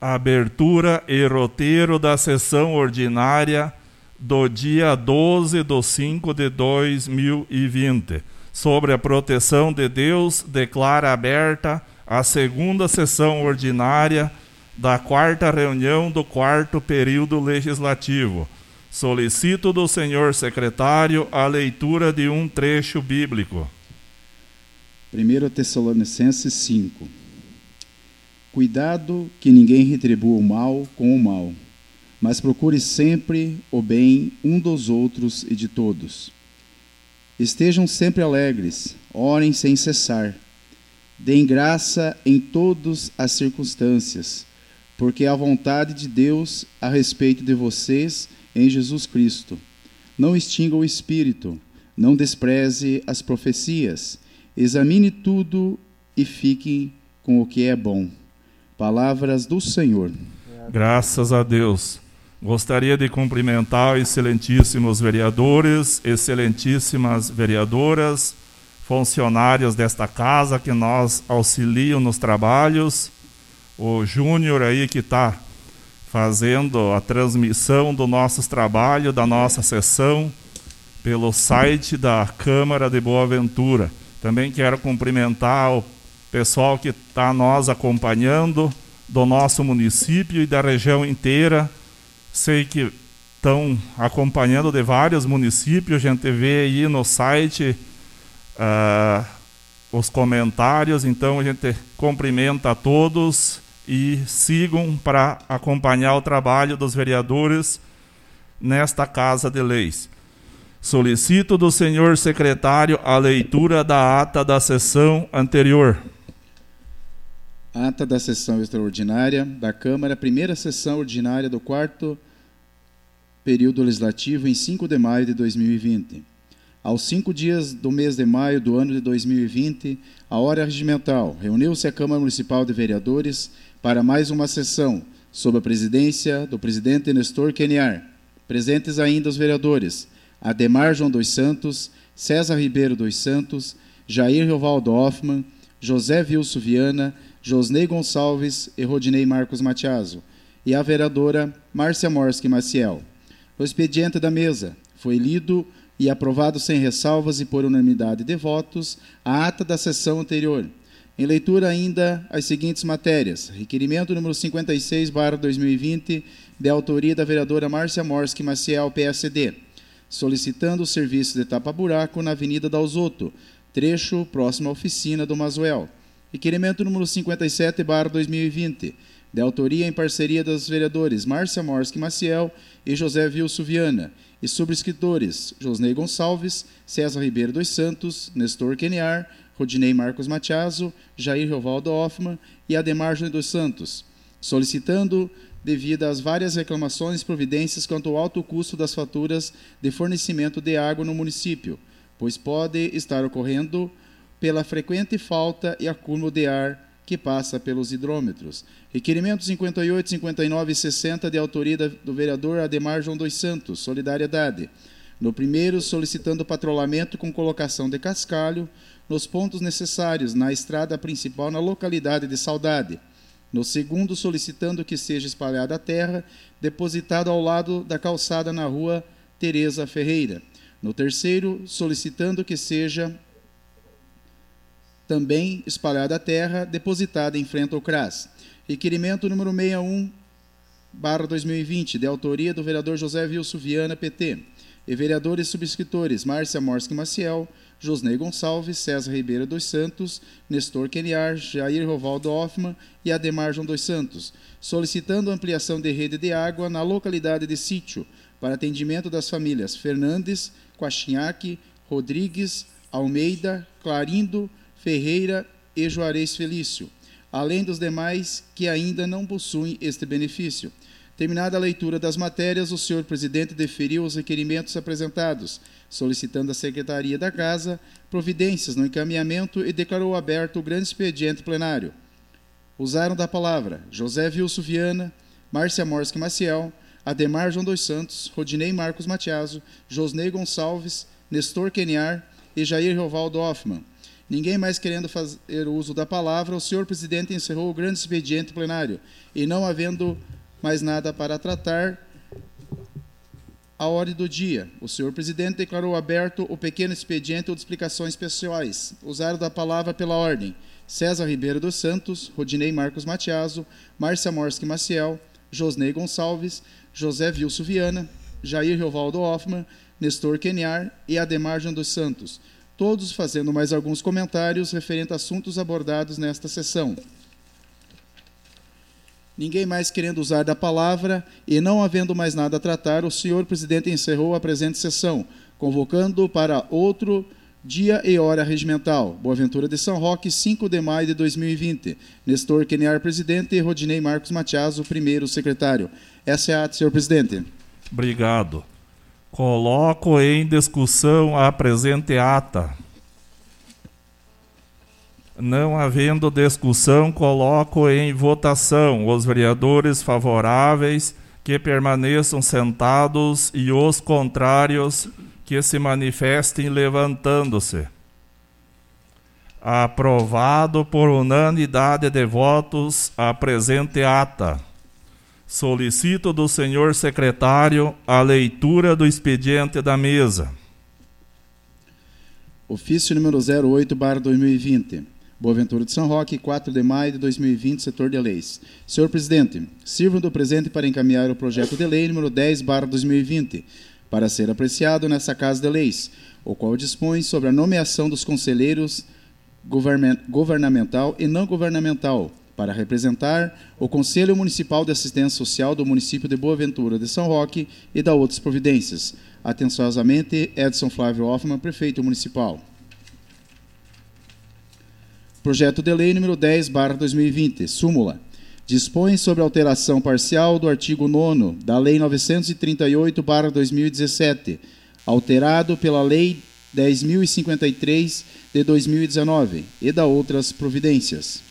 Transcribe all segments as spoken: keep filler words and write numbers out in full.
abertura e roteiro da sessão ordinária do dia doze de cinco de dois mil e vinte. Sobre a proteção de Deus, declara aberta a segunda sessão ordinária da quarta reunião do quarto período legislativo. Solicito do senhor secretário a leitura de um trecho bíblico. primeira Tessalonicenses cinco. Cuidado que ninguém retribua o mal com o mal, mas procure sempre o bem um dos outros e de todos. Estejam sempre alegres, orem sem cessar. Deem graça em todas as circunstâncias, porque é a vontade de Deus a respeito de vocês em Jesus Cristo. Não extinga o espírito, não despreze as profecias. Examine tudo e fique com o que é bom. Palavras do Senhor. Graças a Deus. Gostaria de cumprimentar excelentíssimos vereadores, excelentíssimas vereadoras, funcionários desta casa que nos auxiliam nos trabalhos. O Júnior aí que está fazendo a transmissão dos nossos trabalhos, da nossa sessão, pelo site da Câmara de Boa Ventura. Também quero cumprimentar o pessoal que está nos acompanhando do nosso município e da região inteira. Sei que estão acompanhando de vários municípios, a gente vê aí no site uh, os comentários, então a gente cumprimenta a todos e sigam para acompanhar o trabalho dos vereadores nesta Casa de Leis. Solicito do senhor secretário a leitura da ata da sessão anterior. Ata da sessão extraordinária da Câmara, primeira sessão ordinária do quarto período legislativo, em cinco de maio de dois mil e vinte. Aos cinco dias do mês de maio do ano de dois mil e vinte, a hora regimental, reuniu-se a Câmara Municipal de Vereadores para mais uma sessão, sob a presidência do presidente Nestor Queniar. Presentes ainda os vereadores Ademar João dos Santos, César Ribeiro dos Santos, Jair Rovaldo Hoffmann, José Vilso Viana, Josnei Gonçalves e Rodinei Marcos Matiaso, e a vereadora Márcia Morski Maciel. O expediente da mesa foi lido e aprovado sem ressalvas e por unanimidade de votos a ata da sessão anterior. Em leitura ainda as seguintes matérias. Requerimento número cinquenta e seis barra dois mil e vinte, de autoria da vereadora Márcia Morski Maciel, P S D, solicitando o serviço de tapa-buraco na Avenida Dalzotto, trecho próximo à oficina do Mazuel. Requerimento número cinquenta e sete barra dois mil e vinte, de autoria em parceria dos vereadores Márcia Morski Maciel e José Vilso Viana, e subscritores Josnei Gonçalves, César Ribeiro dos Santos, Nestor Queniar, Rodinei Marcos Matiaso, Jair Rovaldo Hoffmann e Ademar João dos Santos, solicitando, devido às várias reclamações, providências quanto ao alto custo das faturas de fornecimento de água no município, pois pode estar ocorrendo pela frequente falta e acúmulo de ar que passa pelos hidrômetros. Requerimentos cinquenta e oito, cinquenta e nove e sessenta, de autoria do vereador Ademar João dos Santos, Solidariedade. No primeiro, solicitando patrulhamento com colocação de cascalho nos pontos necessários na estrada principal na localidade de Saudade. No segundo, solicitando que seja espalhada a terra depositada ao lado da calçada na rua Tereza Ferreira. No terceiro, solicitando que seja também espalhada a terra depositada em frente ao C R A S. Requerimento número sessenta e um barra dois mil e vinte, de autoria do vereador José Vilso Viana, P T, e vereadores subscritores Márcia Morski Maciel, Josnei Gonçalves, César Ribeiro dos Santos, Nestor Queniar, Jair Rovaldo Hoffmann e Ademar João dos Santos, solicitando ampliação de rede de água na localidade de Sítio, para atendimento das famílias Fernandes, Quachinhaque, Rodrigues, Almeida, Clarindo, Ferreira e Juarez Felício, além dos demais que ainda não possuem este benefício. Terminada a leitura das matérias, o senhor presidente deferiu os requerimentos apresentados, solicitando à Secretaria da Casa providências no encaminhamento e declarou aberto o grande expediente plenário. Usaram da palavra José Vilso Viana, Márcia Morski Maciel, Ademar João dos Santos, Rodinei Marcos Matiaso, Josnei Gonçalves, Nestor Queniar e Jair Rovaldo Hoffmann. Ninguém mais querendo fazer uso da palavra, o senhor presidente encerrou o grande expediente plenário e, não havendo mais nada para tratar, a ordem do dia, o senhor presidente declarou aberto o pequeno expediente ou de explicações pessoais. Usaram da palavra pela ordem César Ribeiro dos Santos, Rodinei Marcos Matiaso, Márcia Morski Maciel, Josnei Gonçalves, José Vilso Viana, Jair Riovaldo Hoffmann, Nestor Queniar e Ademar João dos Santos, todos fazendo mais alguns comentários referentes a assuntos abordados nesta sessão. Ninguém mais querendo usar da palavra e não havendo mais nada a tratar, o senhor presidente encerrou a presente sessão, convocando para outro dia e hora regimental. Boaventura de São Roque, cinco de maio de dois mil e vinte. Nestor Queniar, presidente, e Rodinei Marcos Matiaso, primeiro secretário. Essa é a ata, senhor presidente. Obrigado. Coloco em discussão a presente ata. Não havendo discussão, coloco em votação. Os vereadores favoráveis que permaneçam sentados e os contrários que se manifestem levantando-se. Aprovado por unanimidade de votos a presente ata. Solicito do senhor secretário a leitura do expediente da mesa. Ofício número zero oito barra dois mil e vinte. Boaventura de São Roque, quatro de maio de dois mil e vinte, setor de leis. Senhor presidente, sirvo do presente para encaminhar o projeto de lei número dez barra dois mil e vinte, para ser apreciado nessa Casa de Leis, o qual dispõe sobre a nomeação dos conselheiros governamental e não governamental, para representar o Conselho Municipal de Assistência Social do município de Boaventura de São Roque e da outras providências. Atenciosamente, Edson Flávio Hoffmann, prefeito municipal. Projeto de lei número dez barra dois mil e vinte, súmula. Dispõe sobre alteração parcial do artigo nono da Lei novecentos e trinta e oito barra dois mil e dezessete, alterado pela Lei dez mil e cinquenta e três de dois mil e dezenove e da outras providências.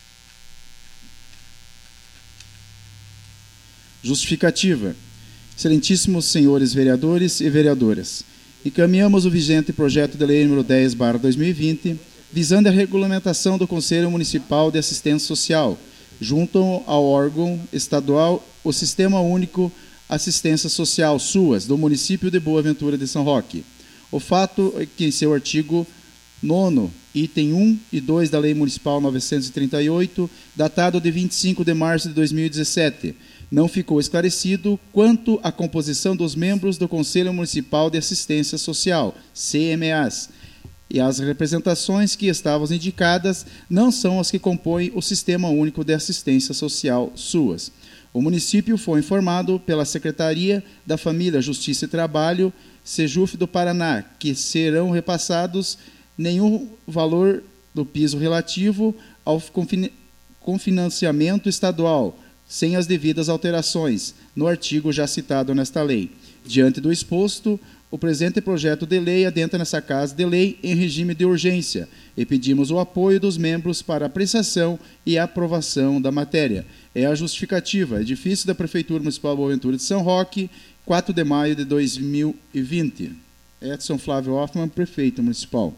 Justificativa. Excelentíssimos senhores vereadores e vereadoras, encaminhamos o vigente projeto de lei número dez barra dois mil e vinte, visando a regulamentação do Conselho Municipal de Assistência Social, junto ao órgão estadual, o Sistema Único Assistência Social, SUAS, do município de Boaventura de São Roque. O fato é que, em seu artigo nono, item um e dois da Lei Municipal novecentos e trinta e oito, datado de vinte e cinco de março de dois mil e dezessete, não ficou esclarecido quanto à composição dos membros do Conselho Municipal de Assistência Social, C M As, e as representações que estavam indicadas não são as que compõem o Sistema Único de Assistência Social, SUAS. O município foi informado pela Secretaria da Família, Justiça e Trabalho, SEJUF do Paraná, que serão repassados nenhum valor do piso relativo ao cofinanciamento estadual, sem as devidas alterações, no artigo já citado nesta lei. Diante do exposto, o presente projeto de lei adentra nessa Casa de Lei em regime de urgência e pedimos o apoio dos membros para apreciação e aprovação da matéria. É a justificativa. Edifício da Prefeitura Municipal de Boaventura de São Roque, quatro de maio de dois mil e vinte. Edson Flávio Hoffmann, prefeito municipal.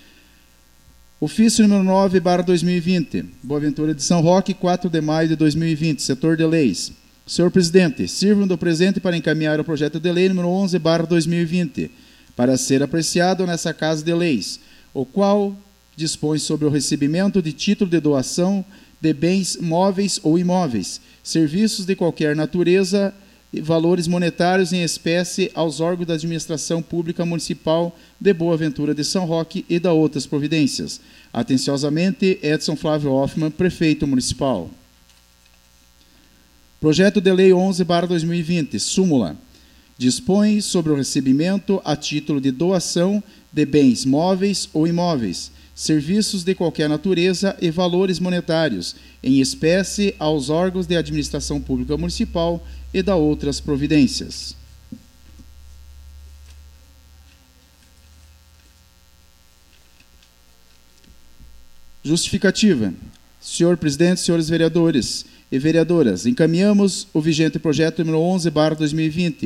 Ofício número nove barra dois mil e vinte. Boaventura de São Roque, quatro de maio de dois mil e vinte, setor de leis. Senhor presidente, sirvam do presente para encaminhar o projeto de lei número onze barra dois mil e vinte, para ser apreciado nessa Casa de Leis, o qual dispõe sobre o recebimento de título de doação de bens móveis ou imóveis, serviços de qualquer natureza e valores monetários em espécie aos órgãos da administração pública municipal de Boaventura de São Roque e da outras providências. Atenciosamente, Edson Flávio Hoffmann, prefeito municipal. Projeto de lei onze barra dois mil e vinte, súmula. Dispõe sobre o recebimento a título de doação de bens móveis ou imóveis, serviços de qualquer natureza e valores monetários, em espécie aos órgãos de administração pública municipal e da outras providências. Justificativa. Senhor presidente, senhores vereadores e vereadoras, encaminhamos o vigente projeto número onze barra dois mil e vinte,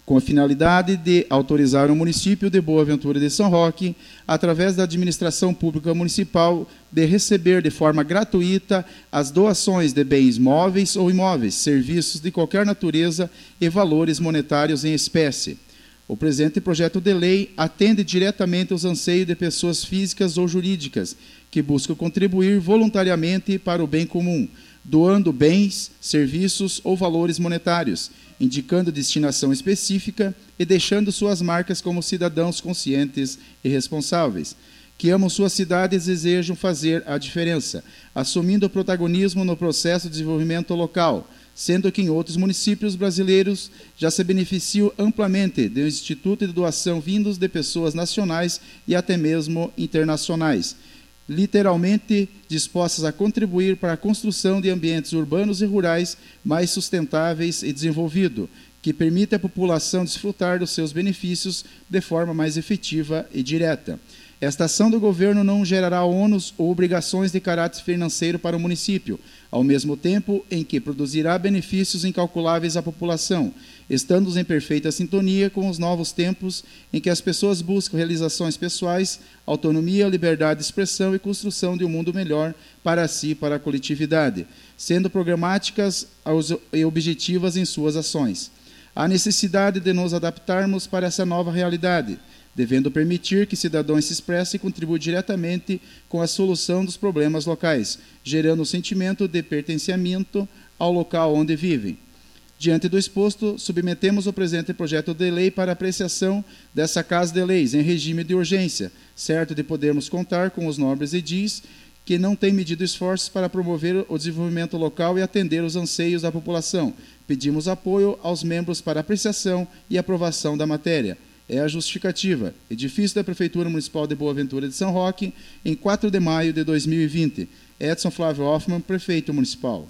com a finalidade de autorizar o município de Boa Ventura de São Roque, através da administração pública municipal, de receber de forma gratuita as doações de bens móveis ou imóveis, serviços de qualquer natureza e valores monetários em espécie. O presente projeto de lei atende diretamente aos anseios de pessoas físicas ou jurídicas que buscam contribuir voluntariamente para o bem comum, doando bens, serviços ou valores monetários, indicando destinação específica e deixando suas marcas como cidadãos conscientes e responsáveis, que amam suas cidades e desejam fazer a diferença, assumindo o protagonismo no processo de desenvolvimento local, sendo que em outros municípios brasileiros já se beneficiam amplamente do Instituto de Doação vindos de pessoas nacionais e até mesmo internacionais, literalmente dispostas a contribuir para a construção de ambientes urbanos e rurais mais sustentáveis e desenvolvidos, que permite à população desfrutar dos seus benefícios de forma mais efetiva e direta. Esta ação do governo não gerará ônus ou obrigações de caráter financeiro para o município, ao mesmo tempo em que produzirá benefícios incalculáveis à população, estando em perfeita sintonia com os novos tempos em que as pessoas buscam realizações pessoais, autonomia, liberdade de expressão e construção de um mundo melhor para si e para a coletividade, sendo programáticas e objetivas em suas ações. Há necessidade de nos adaptarmos para essa nova realidade, devendo permitir que cidadãos se expressem e contribuam diretamente com a solução dos problemas locais, gerando um sentimento de pertencimento ao local onde vivem. Diante do exposto, submetemos o presente projeto de lei para apreciação dessa Casa de Leis, em regime de urgência, certo de podermos contar com os nobres edis que não têm medido esforços para promover o desenvolvimento local e atender os anseios da população. Pedimos apoio aos membros para apreciação e aprovação da matéria. É a justificativa. Edifício da Prefeitura Municipal de Boa Ventura de São Roque, em quatro de maio de dois mil e vinte. Edson Flávio Hoffmann, Prefeito Municipal.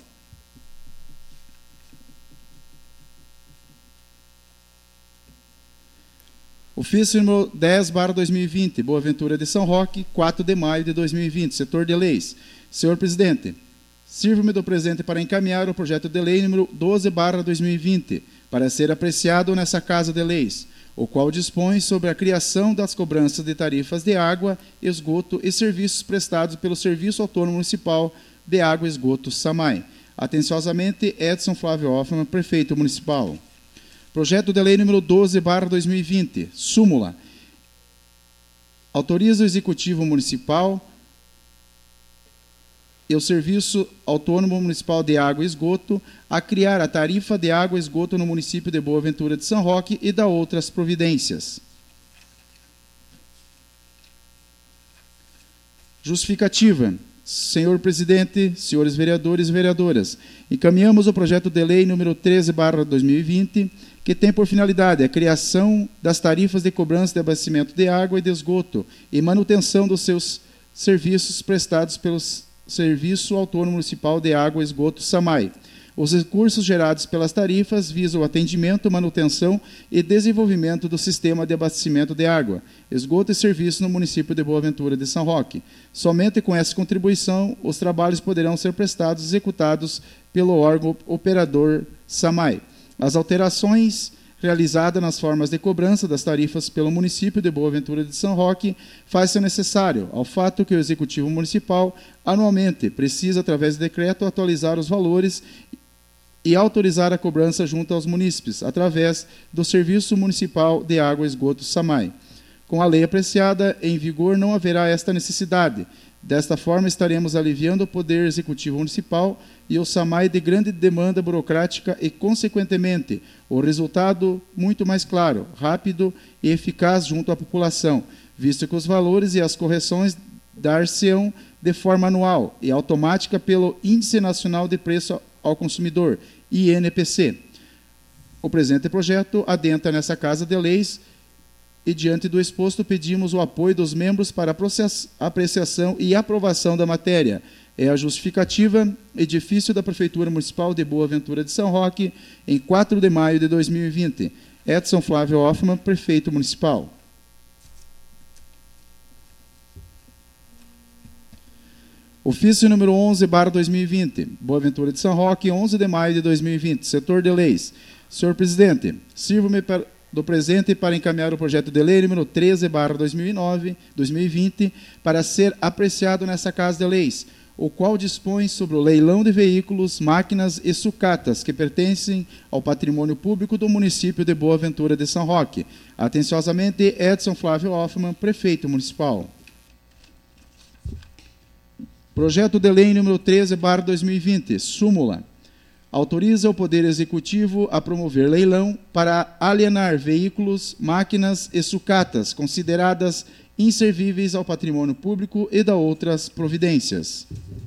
Ofício número dez barra dois mil e vinte, Boa Ventura de São Roque, quatro de maio de dois mil e vinte. Setor de Leis. Senhor Presidente, sirvo-me do presente para encaminhar o projeto de lei número doze barra dois mil e vinte, para ser apreciado nessa Casa de Leis, o qual dispõe sobre a criação das cobranças de tarifas de água, esgoto e serviços prestados pelo Serviço Autônomo Municipal de Água e Esgoto, SAMAI. Atenciosamente, Edson Flávio Hoffmann, Prefeito Municipal. Projeto de lei número doze barra dois mil e vinte, súmula. Autoriza o Executivo Municipal e o Serviço Autônomo Municipal de Água e Esgoto a criar a tarifa de água e esgoto no município de Boa Ventura de São Roque e da outras providências. Justificativa. Senhor Presidente, senhores vereadores e vereadoras, encaminhamos o projeto de lei número treze barra dois mil e vinte, que tem por finalidade a criação das tarifas de cobrança de abastecimento de água e de esgoto e manutenção dos seus serviços prestados pelo Serviço Autônomo Municipal de Água e Esgoto, SAMAI. Os recursos gerados pelas tarifas visam o atendimento, manutenção e desenvolvimento do sistema de abastecimento de água, esgoto e serviço no município de Boa Ventura de São Roque. Somente com essa contribuição, os trabalhos poderão ser prestados e executados pelo órgão operador SAMAI. As alterações realizadas nas formas de cobrança das tarifas pelo município de Boa Ventura de São Roque faz-se necessário ao fato que o Executivo Municipal anualmente precisa, através de decreto, atualizar os valores e autorizar a cobrança junto aos munícipes, através do Serviço Municipal de Água e Esgoto, SAMAI. Com a lei apreciada em vigor, não haverá esta necessidade. Desta forma, estaremos aliviando o Poder Executivo Municipal e o SAMAI de grande demanda burocrática e, consequentemente, o resultado muito mais claro, rápido e eficaz junto à população, visto que os valores e as correções dar-se-ão de forma anual e automática pelo Índice Nacional de Preço ao Consumidor, I N P C. O presente projeto adentra nessa Casa de Leis e, diante do exposto, pedimos o apoio dos membros para a apreciação e aprovação da matéria. É a justificativa, edifício da Prefeitura Municipal de Boa Ventura de São Roque, em quatro de maio de dois mil e vinte. Edson Flávio Hoffmann, Prefeito Municipal. Ofício número onze barra dois mil e vinte, Boa Ventura de São Roque, onze de maio de dois mil e vinte, Setor de Leis. Senhor Presidente, sirvo-me para do presente para encaminhar o projeto de lei número treze barra dois mil e nove, dois mil e vinte para ser apreciado nessa Casa de Leis, o qual dispõe sobre o leilão de veículos, máquinas e sucatas que pertencem ao patrimônio público do município de Boa Ventura de São Roque. Atenciosamente, Edson Flávio Hoffmann, prefeito municipal. Projeto de lei número treze barra dois mil e vinte, súmula. Autoriza o Poder Executivo a promover leilão para alienar veículos, máquinas e sucatas consideradas inservíveis ao patrimônio público e da outras providências.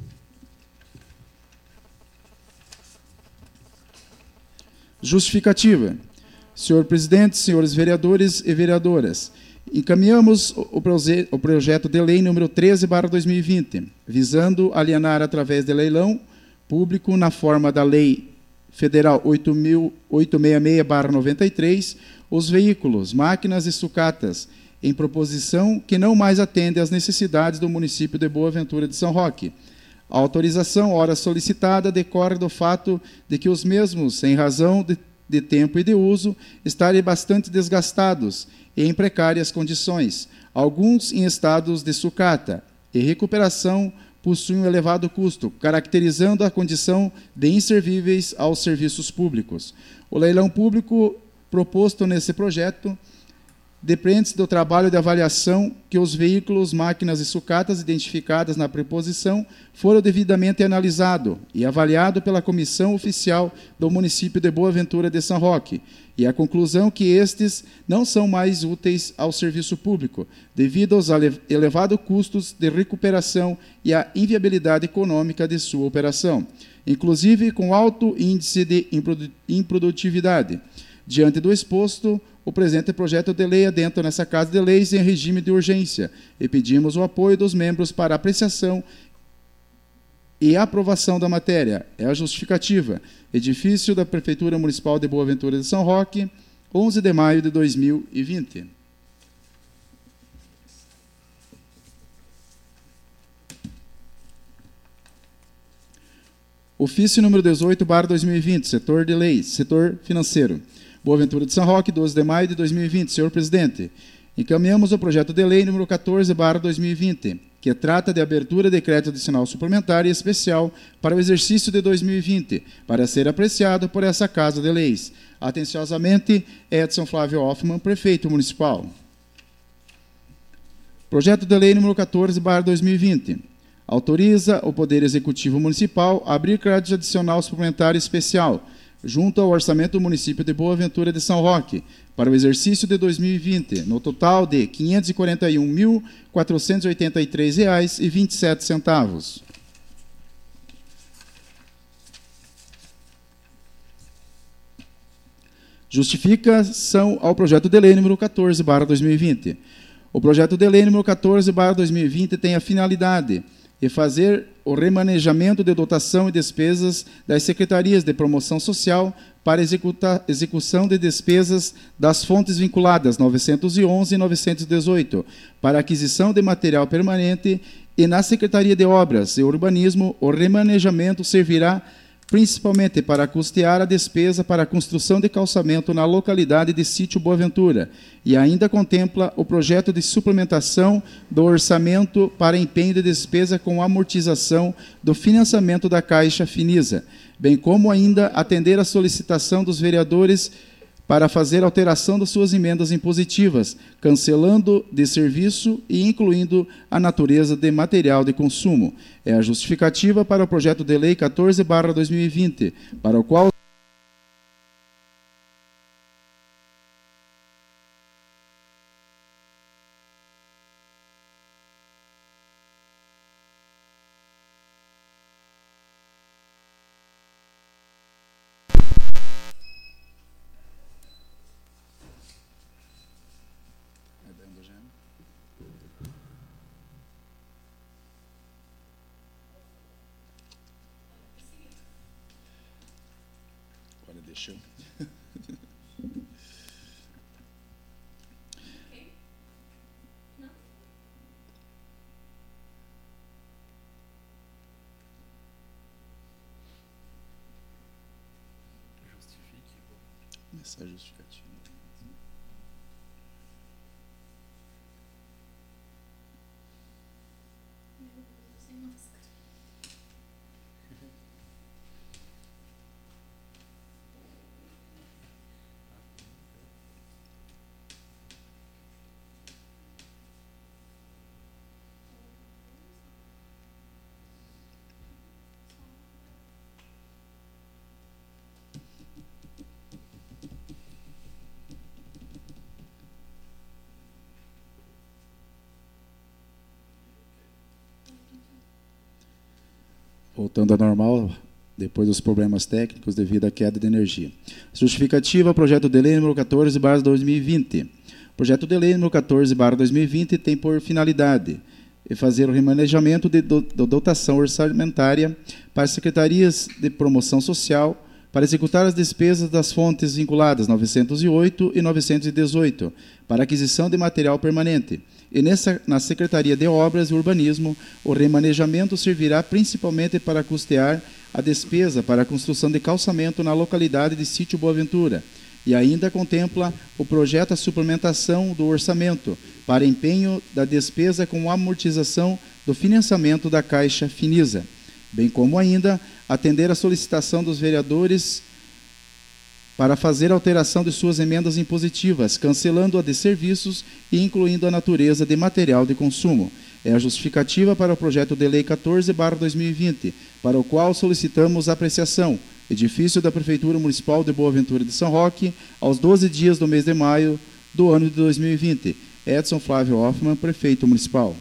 Justificativa. Senhor presidente, senhores vereadores e vereadoras, encaminhamos o, proje o projeto de lei número treze barra dois mil e vinte, visando alienar através de leilão público na forma da Lei Federal oito mil oitocentos e sessenta e seis barra noventa e três os veículos, máquinas e sucatas em proposição que não mais atendem às necessidades do município de Boa Ventura de São Roque. A autorização, ora solicitada, decorre do fato de que os mesmos, em razão de, de tempo e de uso, estarem bastante desgastados e em precárias condições, alguns em estados de sucata, e recuperação possuem um elevado custo, caracterizando a condição de inservíveis aos serviços públicos. O leilão público proposto nesse projeto depende do trabalho de avaliação que os veículos, máquinas e sucatas identificadas na preposição foram devidamente analisados e avaliados pela Comissão Oficial do município de Boa Ventura de São Roque, e a conclusão que estes não são mais úteis ao serviço público, devido aos elevados custos de recuperação e à inviabilidade econômica de sua operação, inclusive com alto índice de improdutividade. Diante do exposto, o presente projeto de lei adentra nessa Casa de Leis em regime de urgência e pedimos o apoio dos membros para apreciação e aprovação da matéria. É a justificativa. Edifício da Prefeitura Municipal de Boa Ventura de São Roque, onze de maio de dois mil e vinte. Ofício número dezoito barra dois mil e vinte, setor de leis, setor financeiro. Boa Ventura de São Roque, doze de maio de dois mil e vinte. Senhor presidente, encaminhamos o projeto de lei número quatorze barra dois mil e vinte, que trata de abertura de crédito adicional suplementar e especial para o exercício de dois mil e vinte, para ser apreciado por essa Casa de Leis. Atenciosamente, Edson Flávio Hoffmann, prefeito municipal. Projeto de lei número quatorze barra dois mil e vinte. Autoriza o Poder Executivo Municipal a abrir crédito adicional suplementar e especial junto ao orçamento do município de Boa Ventura de São Roque, para o exercício de dois mil e vinte, no total de quinhentos e quarenta e um mil, quatrocentos e oitenta e três reais e vinte e sete centavos. Justificação ao projeto de lei número quatorze barra dois mil e vinte. O projeto de lei número quatorze barra dois mil e vinte tem a finalidade de fazer o remanejamento de dotação e despesas das secretarias de promoção social para executar, execução de despesas das fontes vinculadas novecentos e onze e novecentos e dezoito, para aquisição de material permanente, e na Secretaria de Obras e Urbanismo o remanejamento servirá principalmente para custear a despesa para a construção de calçamento na localidade de Sítio Boa Ventura, e ainda contempla o projeto de suplementação do orçamento para empenho de despesa com amortização do financiamento da Caixa Finisa, bem como ainda atender a solicitação dos vereadores para fazer alteração das suas emendas impositivas, cancelando de serviço e incluindo a natureza de material de consumo. É a justificativa para o projeto de lei quatorze barra dois mil e vinte, para o qual Deixa eu... Justifique. Essa justificativa. voltando ao normal, depois dos problemas técnicos devido à queda de energia. Justificativa, projeto de lei número quatorze barra dois mil e vinte. O projeto de lei número quatorze barra dois mil e vinte tem por finalidade fazer o remanejamento de dotação orçamentária para as secretarias de promoção social para executar as despesas das fontes vinculadas novecentos e oito e novecentos e dezoito para aquisição de material permanente. E nessa, na Secretaria de Obras e Urbanismo, o remanejamento servirá principalmente para custear a despesa para a construção de calçamento na localidade de Sítio Boa Ventura, e ainda contempla o projeto a suplementação do orçamento para empenho da despesa com amortização do financiamento da Caixa Finisa, bem como ainda atender a solicitação dos vereadores para fazer alteração de suas emendas impositivas, cancelando a de serviços e incluindo a natureza de material de consumo. É a justificativa para o projeto de lei quatorze barra dois mil e vinte, para o qual solicitamos apreciação. Edifício da Prefeitura Municipal de Boa Ventura de São Roque, aos doze dias do mês de maio do ano de dois mil e vinte. Edson Flávio Hoffmann, Prefeito Municipal.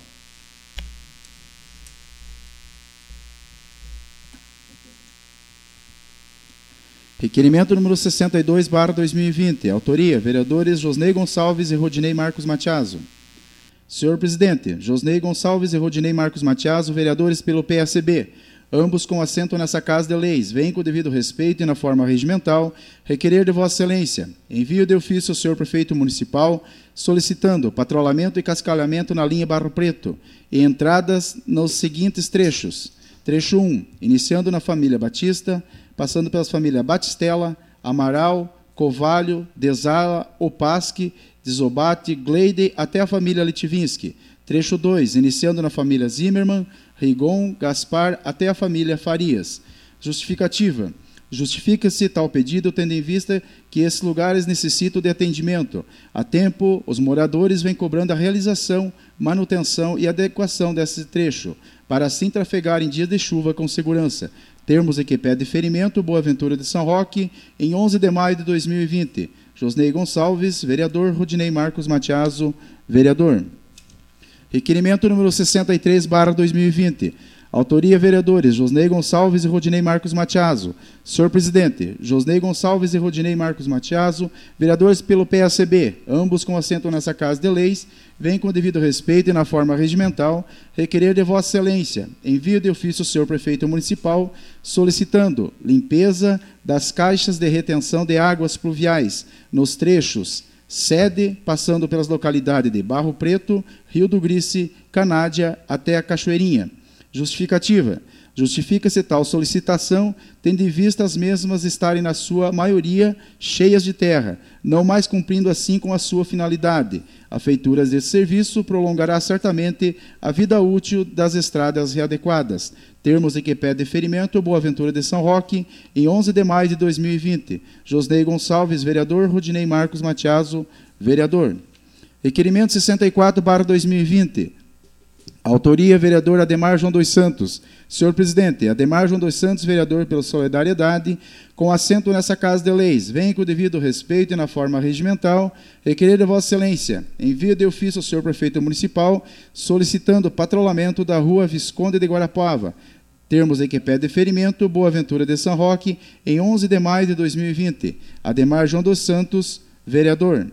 Requerimento número sessenta e dois barra dois mil e vinte. Autoria, vereadores Josnei Gonçalves e Rodinei Marcos Matiaso. Senhor Presidente, Josnei Gonçalves e Rodinei Marcos Matiaso, vereadores pelo P S B, ambos com assento nessa Casa de Leis, vêm com o devido respeito e na forma regimental, requerer de Vossa Excelência, envio de ofício ao senhor Prefeito Municipal, solicitando patrulhamento e cascalhamento na linha Barro Preto, e entradas nos seguintes trechos. Trecho um, iniciando na família Batista, passando pelas famílias Batistella, Amaral, Covalho, Desala, Opasque, Dzobate, Gleide, até a família Litvinsky. Trecho dois, iniciando na família Zimmermann, Rigon, Gaspar, até a família Farias. Justificativa. Justifica-se tal pedido tendo em vista que esses lugares necessitam de atendimento. Há tempo, os moradores vêm cobrando a realização, manutenção e adequação desse trecho, para assim trafegar em dias de chuva com segurança. Termos em que pede deferimento, Boa Ventura de São Roque, em onze de maio de dois mil e vinte. Josnei Gonçalves, vereador. Rodinei Marcos Matiaso, vereador. Requerimento número sessenta e três barra dois mil e vinte. Autoria, vereadores Josnei Gonçalves e Rodinei Marcos Matiaso. Senhor Presidente, Josnei Gonçalves e Rodinei Marcos Matiaso, vereadores pelo P S B, ambos com assento nessa Casa de Leis, vêm com o devido respeito e na forma regimental, requerer de Vossa Excelência, envio de ofício ao senhor Prefeito Municipal, solicitando limpeza das caixas de retenção de águas pluviais nos trechos sede, passando pelas localidades de Barro Preto, Rio do Grice, Canádia, até a Cachoeirinha. Justificativa. Justifica-se tal solicitação, tendo em vista as mesmas estarem, na sua maioria, cheias de terra, não mais cumprindo assim com a sua finalidade. A feitura desse serviço prolongará certamente a vida útil das estradas readequadas. Termos em que pede deferimento, Boa Ventura de São Roque, em onze de maio de dois mil e vinte. Josnei Gonçalves, vereador. Rodinei Marcos Matiaso, vereador. Requerimento sessenta e quatro barra dois mil e vinte. Autoria, vereador Ademar João dos Santos. Senhor Presidente, Ademar João dos Santos, vereador pela Solidariedade, com assento nessa Casa de Leis, vem com o devido respeito e na forma regimental, requerer de Vossa Excelência, envio de ofício ao senhor Prefeito Municipal, solicitando patrulhamento da Rua Visconde de Guarapuava. Termos em que pede deferimento, Boa Ventura de São Roque, em onze de maio de dois mil e vinte. Ademar João dos Santos, vereador.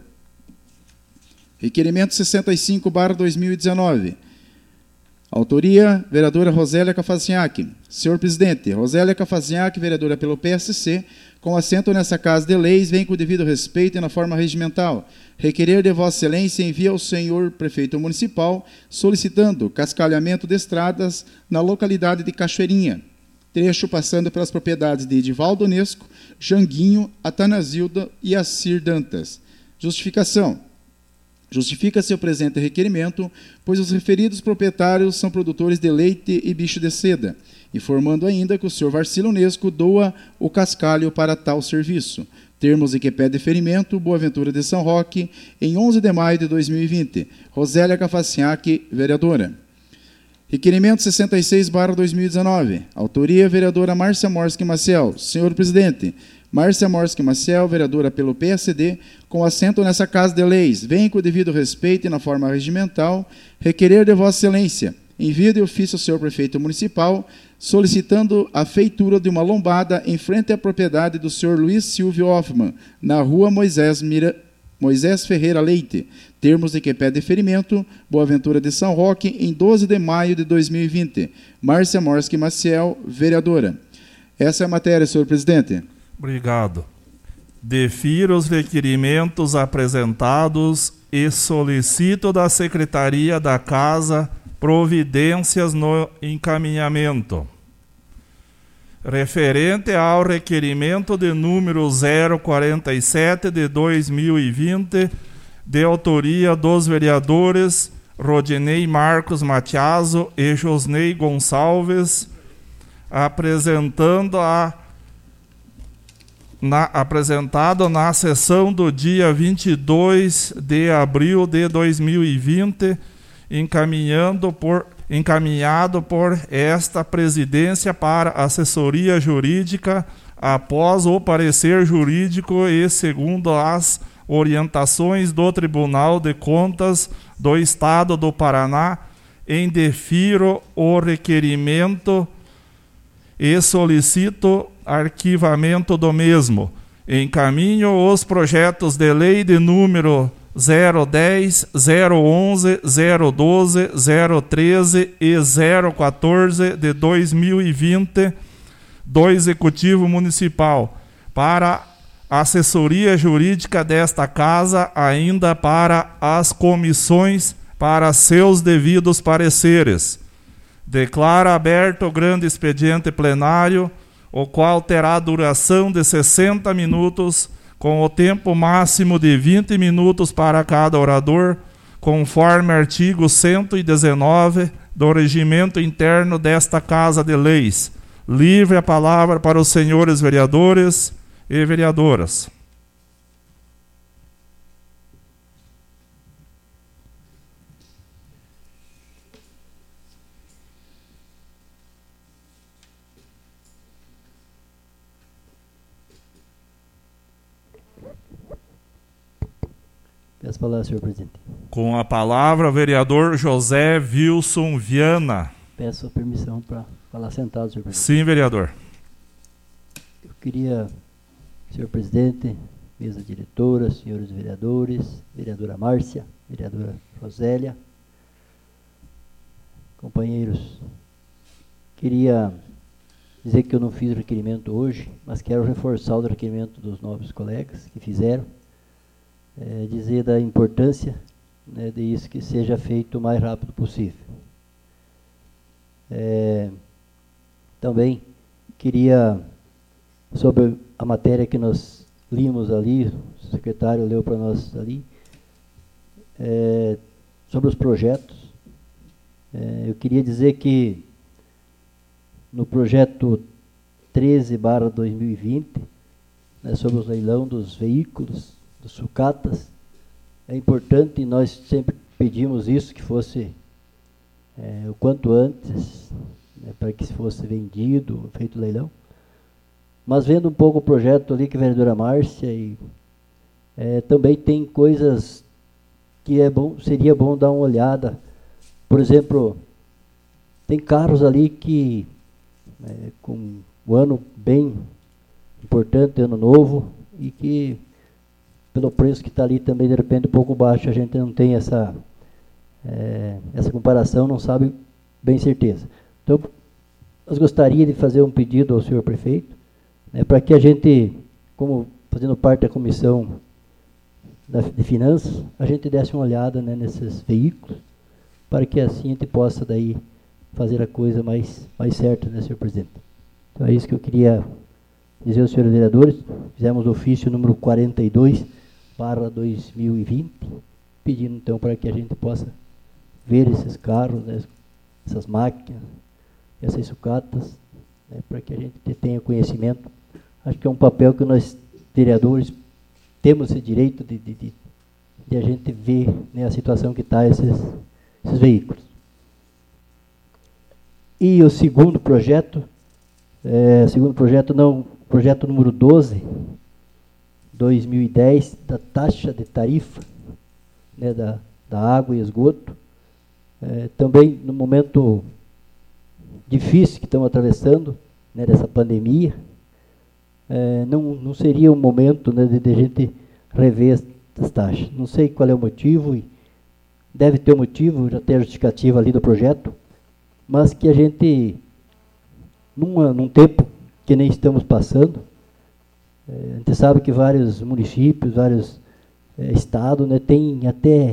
Requerimento sessenta e cinco barra dois mil e dezenove. Autoria, vereadora Rosélia Cafazinhac. Senhor Presidente, Rosélia Cafazinhac, vereadora pelo P S C, com assento nessa Casa de Leis, vem com o devido respeito e na forma regimental, requerer de Vossa Excelência envia ao senhor Prefeito Municipal, solicitando cascalhamento de estradas na localidade de Cachoeirinha, trecho passando pelas propriedades de Edivaldo Onesco, Janguinho, Atanazilda e Assir Dantas. Justificação. Justifica-se o presente requerimento, pois os referidos proprietários são produtores de leite e bicho de seda, informando ainda que o senhor Varcilo Onesco doa o cascalho para tal serviço. Termos em que pede deferimento, Boa Ventura de São Roque, em onze de maio de dois mil e vinte. Rosélia Cafazinhac, vereadora. Requerimento sessenta e seis barra dois mil e dezenove. Autoria, vereadora Márcia Morski Maciel. Senhor Presidente, Márcia Morski Maciel, vereadora pelo P S D, com assento nessa Casa de Leis, vem com o devido respeito e na forma regimental, requerer de Vossa Excelência, envia de ofício ao senhor prefeito municipal, solicitando a feitura de uma lombada em frente à propriedade do senhor Luiz Silvio Hoffmann, na rua Moisés, Mira, Moisés Ferreira Leite, termos de que pede deferimento, Boa Ventura de São Roque, em doze de maio de dois mil e vinte. Márcia Morski Maciel, vereadora. Essa é a matéria, senhor presidente. Obrigado. Defiro os requerimentos apresentados e solicito da Secretaria da Casa providências no encaminhamento. Referente ao requerimento de número zero quarenta e sete de dois mil e vinte, de autoria dos vereadores Rodinei Marcos Matiaso e Josnei Gonçalves, apresentando a, na, apresentado na sessão do dia vinte e dois de abril de dois mil e vinte, encaminhando por, encaminhado por esta presidência para assessoria jurídica após o parecer jurídico e segundo as orientações do Tribunal de Contas do Estado do Paraná, em defiro o requerimento e solicito arquivamento do mesmo. Encaminho os projetos de lei de número zero dez, zero onze, zero doze, zero treze e zero quatorze de dois mil e vinte do Executivo Municipal para assessoria jurídica desta Casa, ainda para as comissões, para seus devidos pareceres. Declara aberto o grande expediente plenário, o qual terá duração de sessenta minutos, com o tempo máximo de vinte minutos para cada orador, conforme artigo cento e dezenove do regimento interno desta Casa de Leis. Livre a palavra para os senhores vereadores e vereadoras. Peço a palavra, senhor presidente. Com a palavra, o vereador José Wilson Viana. Peço a permissão para falar sentado, senhor presidente. Sim, vereador. Eu queria, senhor presidente, mesa diretora, senhores vereadores, vereadora Márcia, vereadora Rosélia, companheiros, queria dizer que eu não fiz o requerimento hoje, mas quero reforçar o requerimento dos nobres colegas que fizeram, é, dizer da importância, né, de isso que seja feito o mais rápido possível. É, também queria, sobre a matéria que nós limos ali, o secretário leu para nós ali, é, sobre os projetos, é, eu queria dizer que no projeto treze barra dois mil e vinte, né, sobre o leilão dos veículos, dos sucatas, é importante, e nós sempre pedimos isso, que fosse é, o quanto antes, né, para que fosse vendido, feito o leilão. Mas vendo um pouco o projeto ali que a vereadora Márcia, e, é, também tem coisas que é bom, seria bom dar uma olhada. Por exemplo, tem carros ali que, é, com um ano bem importante, ano novo, e que, pelo preço que está ali também, de repente, um pouco baixo, a gente não tem essa, é, essa comparação, não sabe bem certeza. Então, nós gostaríamos de fazer um pedido ao senhor prefeito, né, para que a gente, como fazendo parte da comissão da, de finanças, a gente desse uma olhada, né, nesses veículos, para que assim a gente possa daí fazer a coisa mais, mais certa, né, senhor presidente. Então é isso que eu queria dizer aos senhores vereadores. Fizemos o ofício número quarenta e dois barra dois mil e vinte, pedindo então para que a gente possa ver esses carros, né, essas máquinas, essas sucatas, né, para que a gente tenha conhecimento. Acho que é um papel que nós, vereadores, temos esse direito de, de, de, de a gente ver, né, a situação que está esses, esses veículos. E o segundo projeto, é, segundo projeto não, projeto número doze, dois mil e dez, da taxa de tarifa, né, da, da água e esgoto, É, também no momento difícil que estamos atravessando, né, dessa pandemia, é, não, não seria um momento, né, de, de a gente rever as taxas. Não sei qual é o motivo, e deve ter um motivo, já tem a justificativa ali do projeto, mas que a gente, numa, num tempo que nem estamos passando, é, a gente sabe que vários municípios, vários é, estados, né, têm até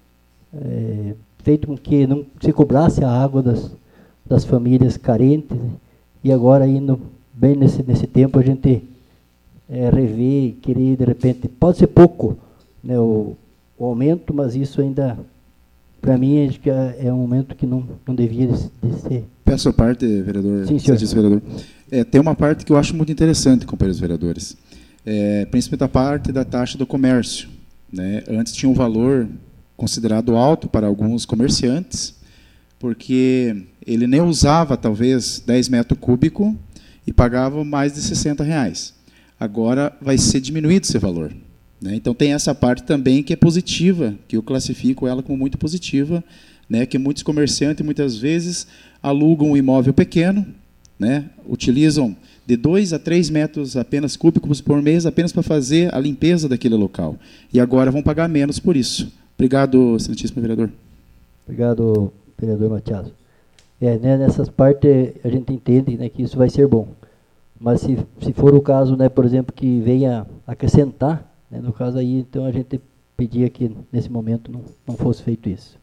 é, feito com que não se cobrasse a água das, das famílias carentes, né, e agora, indo bem nesse, nesse tempo, a gente é, rever, querer, de repente, pode ser pouco, né, o, o aumento, mas isso ainda, para mim, acho que é, é um momento que não, não devia de, de ser. Peço a parte, vereador. Sim, senhor. vereador. É, tem uma parte que eu acho muito interessante, companheiros vereadores, é, principalmente a parte da taxa do comércio. Né? Antes tinha um valor considerado alto para alguns comerciantes, porque ele nem usava, talvez, dez metros cúbicos e pagava mais de sessenta reais. Agora vai ser diminuído esse valor. Né? Então tem essa parte também que é positiva, que eu classifico ela como muito positiva, né? Que muitos comerciantes, muitas vezes, alugam um imóvel pequeno, né? Utilizam de dois a três metros apenas cúbicos por mês, apenas para fazer a limpeza daquele local. E agora vão pagar menos por isso. Obrigado, excelentíssimo vereador. Obrigado, vereador Matias. É, né, nessas partes a gente entende, né, que isso vai ser bom. Mas se, se for o caso, né, por exemplo, que venha acrescentar, né, no caso aí, então a gente pedia que nesse momento não, não fosse feito isso.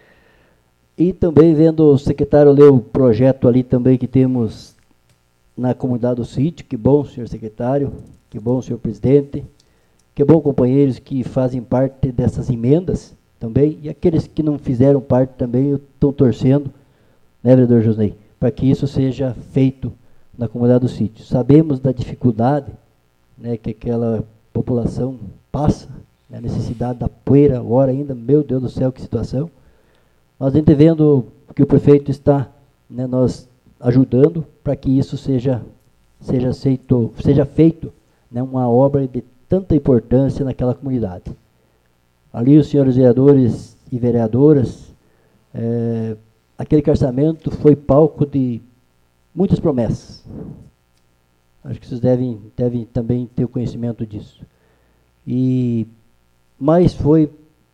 E também vendo o secretário ler o projeto ali também que temos na comunidade do sítio, que bom, senhor secretário, que bom, senhor presidente, que bom, companheiros que fazem parte dessas emendas também, e aqueles que não fizeram parte também estão torcendo, né, vereador Josnei, para que isso seja feito na comunidade do sítio. Sabemos da dificuldade, né, que aquela população passa, né, a necessidade da poeira agora ainda, meu Deus do céu, que situação. Mas a gente vendo que o prefeito está, né, nós ajudando para que isso seja, seja, aceito, seja feito, né, uma obra de tanta importância naquela comunidade. Ali os senhores vereadores e vereadoras, é, aquele carçamento foi palco de muitas promessas. Acho que vocês devem, devem também ter o conhecimento disso. E mais foi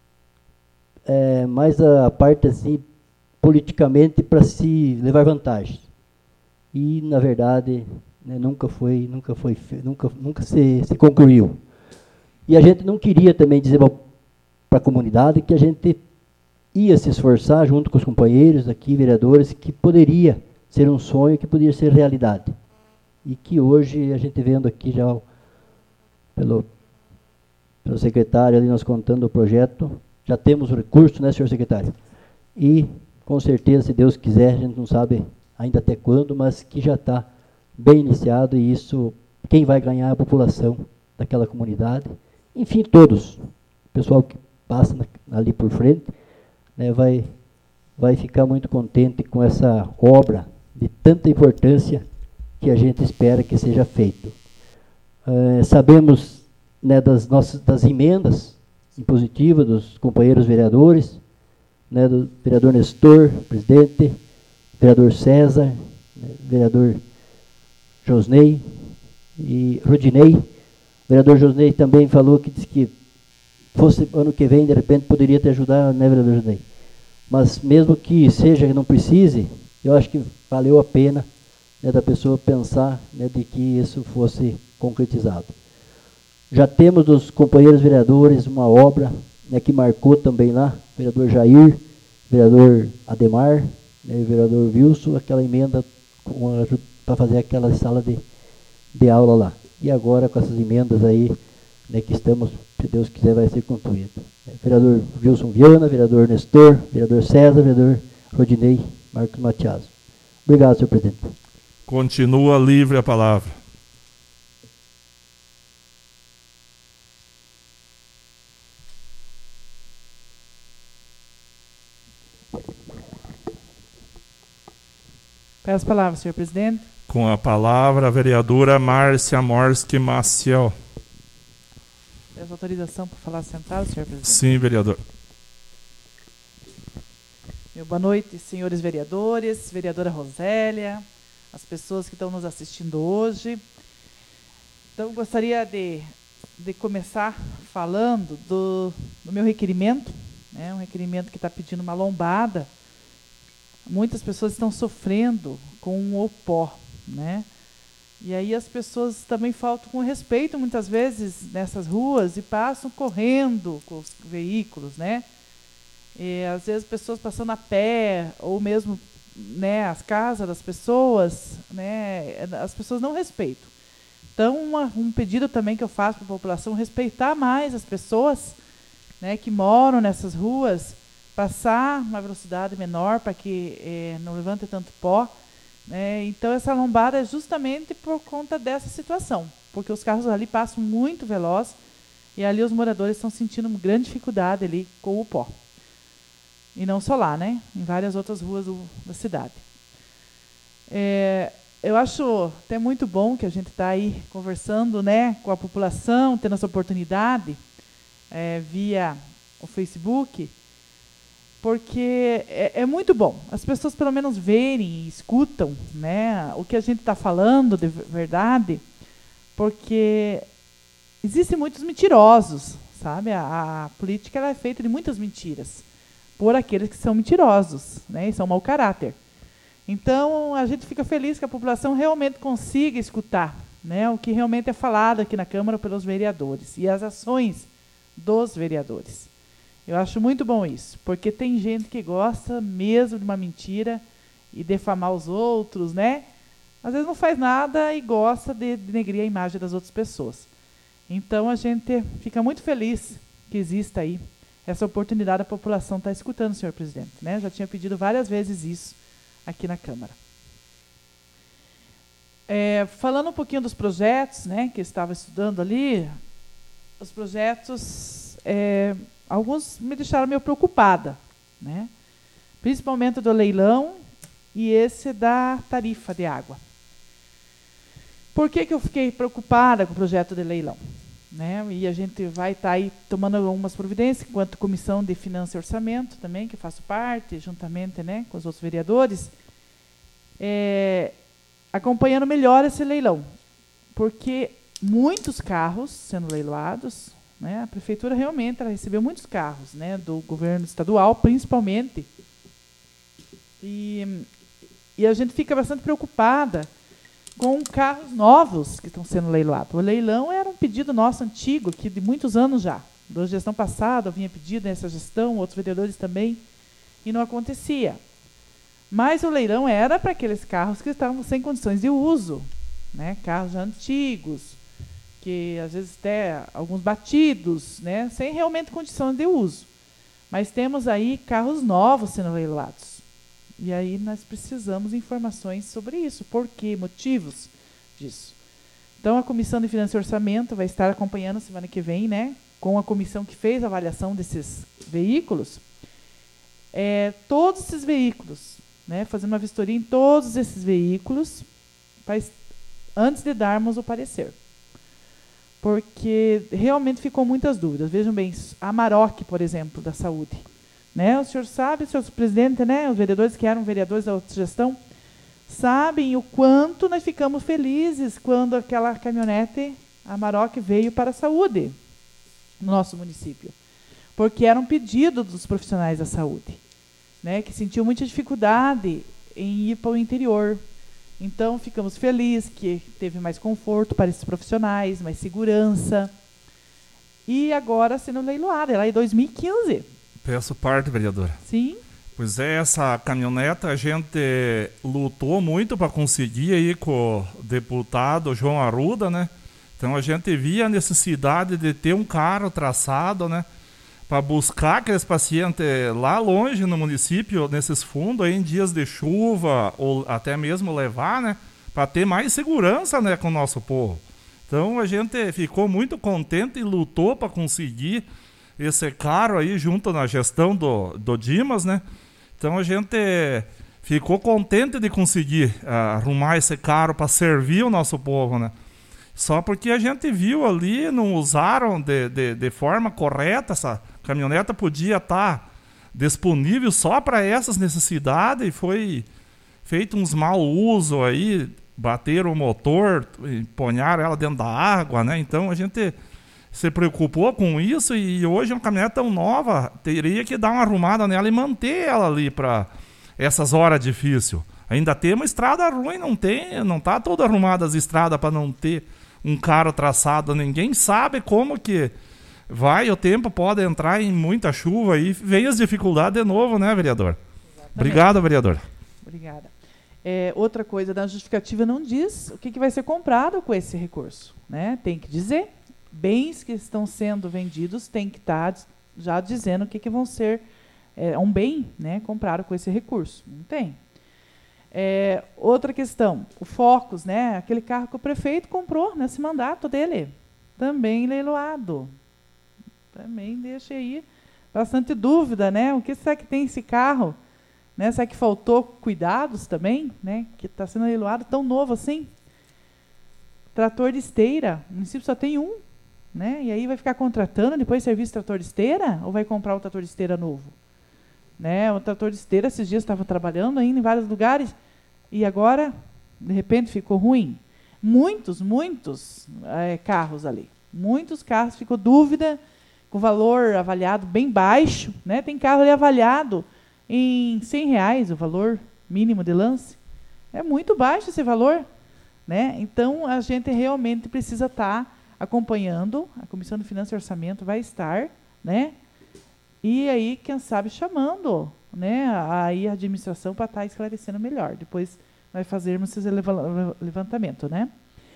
é, mais a parte assim, politicamente, para se levar vantagem. E, na verdade, né, nunca foi, nunca foi, nunca, nunca se, se concluiu. E a gente não queria também dizer para a comunidade que a gente ia se esforçar junto com os companheiros aqui, vereadores, que poderia ser um sonho, que poderia ser realidade. E que hoje, a gente vendo aqui já pelo, pelo secretário ali, nós contando o projeto, já temos o recurso, né, senhor secretário? E, com certeza, se Deus quiser, a gente não sabe ainda até quando, mas que já está bem iniciado, e isso, quem vai ganhar é a população daquela comunidade. Enfim, todos, o pessoal que passa na, ali por frente, né, vai, vai ficar muito contente com essa obra de tanta importância que a gente espera que seja feito. É, sabemos, né, das nossas das emendas impositivas dos companheiros vereadores, né, do vereador Nestor, presidente, vereador César, né, vereador Josnei e Rudinei. O vereador Josnei também falou que disse que fosse ano que vem, de repente, poderia te ajudar, né, vereador Josnei? Mas mesmo que seja, que não precise, eu acho que valeu a pena, né, da pessoa pensar, né, de que isso fosse concretizado. Já temos dos companheiros vereadores uma obra, né, que marcou também lá, vereador Jair, vereador Ademar, né, vereador Wilson, aquela emenda para fazer aquela sala de, de aula lá. E agora com essas emendas aí, né, que estamos, se Deus quiser, vai ser concluído. É, vereador Wilson Viana, vereador Nestor, vereador César, vereador Rodinei, Marcos Matias. Obrigado, senhor presidente. Continua livre a palavra. Peço a palavra, senhor presidente. Com a palavra, a vereadora Márcia Morski Maciel. Peço autorização para falar sentado, senhor presidente. Sim, vereador. Meu boa noite, senhores vereadores, vereadora Rosélia, as pessoas que estão nos assistindo hoje. Então, gostaria de, de começar falando do, do meu requerimento, né, um requerimento que está pedindo uma lombada. Muitas pessoas estão sofrendo com o opó, né? E aí as pessoas também faltam com respeito, muitas vezes, nessas ruas e passam correndo com os veículos, né? E, às vezes, pessoas passando a pé, ou mesmo, né, as casas das pessoas, né, as pessoas não respeitam. Então, uma, um pedido também que eu faço para a população, respeitar mais as pessoas, né, que moram nessas ruas, passar uma velocidade menor para que eh, não levante tanto pó. Né? Então, essa lombada é justamente por conta dessa situação, porque os carros ali passam muito veloz e ali os moradores estão sentindo uma grande dificuldade ali com o pó. E não só lá, né? Em várias outras ruas do, da cidade. É, eu acho até muito bom que a gente está aí conversando, né, com a população, tendo essa oportunidade é, via o Facebook, porque é, é muito bom. As pessoas pelo menos verem e escutam, né, o que a gente está falando de verdade, porque existem muitos mentirosos, sabe? A, a política ela é feita de muitas mentiras, por aqueles que são mentirosos, né, e são mau caráter. Então, a gente fica feliz que a população realmente consiga escutar, né, o que realmente é falado aqui na Câmara pelos vereadores e as ações dos vereadores. Eu acho muito bom isso, porque tem gente que gosta mesmo de uma mentira e defamar os outros, né? Às vezes não faz nada e gosta de denegrir a imagem das outras pessoas. Então, a gente fica muito feliz que exista aí essa oportunidade da população estar escutando, senhor presidente, né? Já tinha pedido várias vezes isso aqui na Câmara. É, falando um pouquinho dos projetos, né, que eu estava estudando ali, os projetos... É, alguns me deixaram meio preocupada, né? Principalmente do leilão e esse da tarifa de água. Por que que eu fiquei preocupada com o projeto de leilão? Né? E a gente vai estar tá aí tomando algumas providências, enquanto Comissão de Finanças e Orçamento também, que eu faço parte, juntamente, né, com os outros vereadores, é, acompanhando melhor esse leilão. Porque muitos carros sendo leiloados, né, a prefeitura realmente ela recebeu muitos carros, né, do governo estadual, principalmente. E, e a gente fica bastante preocupada com carros novos que estão sendo leiloados. O leilão era um pedido nosso antigo, que de muitos anos já. Da gestão passada, eu vinha pedido nessa gestão, outros vereadores também, e não acontecia. Mas o leilão era para aqueles carros que estavam sem condições de uso, né, carros já antigos, que às vezes até alguns batidos, né, sem realmente condições de uso. Mas temos aí carros novos sendo leiloados. E aí nós precisamos de informações sobre isso. Por que motivos disso? Então, a Comissão de Finanças e Orçamento vai estar acompanhando semana que vem, né, com a comissão que fez a avaliação desses veículos, é, todos esses veículos, né, fazendo uma vistoria em todos esses veículos, pra, antes de darmos o parecer. Porque realmente ficou muitas dúvidas. Vejam bem, a Amarok, por exemplo, da saúde. Né? O senhor sabe, senhor presidente, né, os vereadores que eram vereadores da outra gestão, sabem o quanto nós ficamos felizes quando aquela caminhonete Amarok veio para a saúde no nosso município. Porque era um pedido dos profissionais da saúde, né, que sentiam muita dificuldade em ir para o interior. Então, ficamos felizes que teve mais conforto para esses profissionais, mais segurança. E agora sendo leiloada, lá em dois mil e quinze. Peço parte, vereadora. Sim. Pois é, essa caminhoneta a gente lutou muito para conseguir aí com o deputado João Arruda, né? Então a gente via a necessidade de ter um carro traçado, né, para buscar aqueles pacientes lá longe no município, nesses fundos, aí, em dias de chuva, ou até mesmo levar, né, para ter mais segurança, né, com o nosso povo. Então a gente ficou muito contente e lutou para conseguir esse carro aí junto na gestão do, do Dimas, né? Então a gente ficou contente de conseguir uh, arrumar esse carro para servir o nosso povo, né? Só porque a gente viu ali, não usaram de, de, de forma correta, essa caminhoneta podia estar disponível só para essas necessidades e foi feito uns mau uso aí, bateram o motor, ponharam ela dentro da água, né? Então a gente se preocupou com isso e hoje uma caminhonete tão nova, teria que dar uma arrumada nela e manter ela ali para essas horas difíceis. Ainda tem uma estrada ruim, não tem, não tá toda arrumada as estradas para não ter um carro traçado. Ninguém sabe como que vai, o tempo pode entrar em muita chuva e vem as dificuldades de novo, né, vereador? Exatamente. Obrigado, vereador. Obrigada. É, outra coisa, da justificativa não diz o que, que vai ser comprado com esse recurso, né? Tem que dizer. Bens que estão sendo vendidos tem que estar já dizendo o que, que vão ser é, um bem, né, comprado com esse recurso. Não tem. É, outra questão, o Focus, né, aquele carro que o prefeito comprou nesse mandato dele, também leiloado. Também deixa aí bastante dúvida, né? O que será que tem esse carro? Né? Será que faltou cuidados também, né? Que está sendo leiloado tão novo assim? Trator de esteira, o município só tem um. Né? E aí vai ficar contratando depois serviço de trator de esteira ou vai comprar o trator de esteira novo? Né? O trator de esteira esses dias estava trabalhando ainda em vários lugares e agora, de repente, ficou ruim. Muitos, muitos é, carros ali. Muitos carros, ficou dúvida, com valor avaliado bem baixo. Né? Tem carro ali avaliado em cem reais, o valor mínimo de lance. É muito baixo esse valor. Né? Então, a gente realmente precisa estar tá acompanhando, a Comissão de Finanças e Orçamento vai estar, né? E aí, quem sabe, chamando, né, aí a administração para estar tá esclarecendo melhor. Depois nós fazermos esse levantamento, né?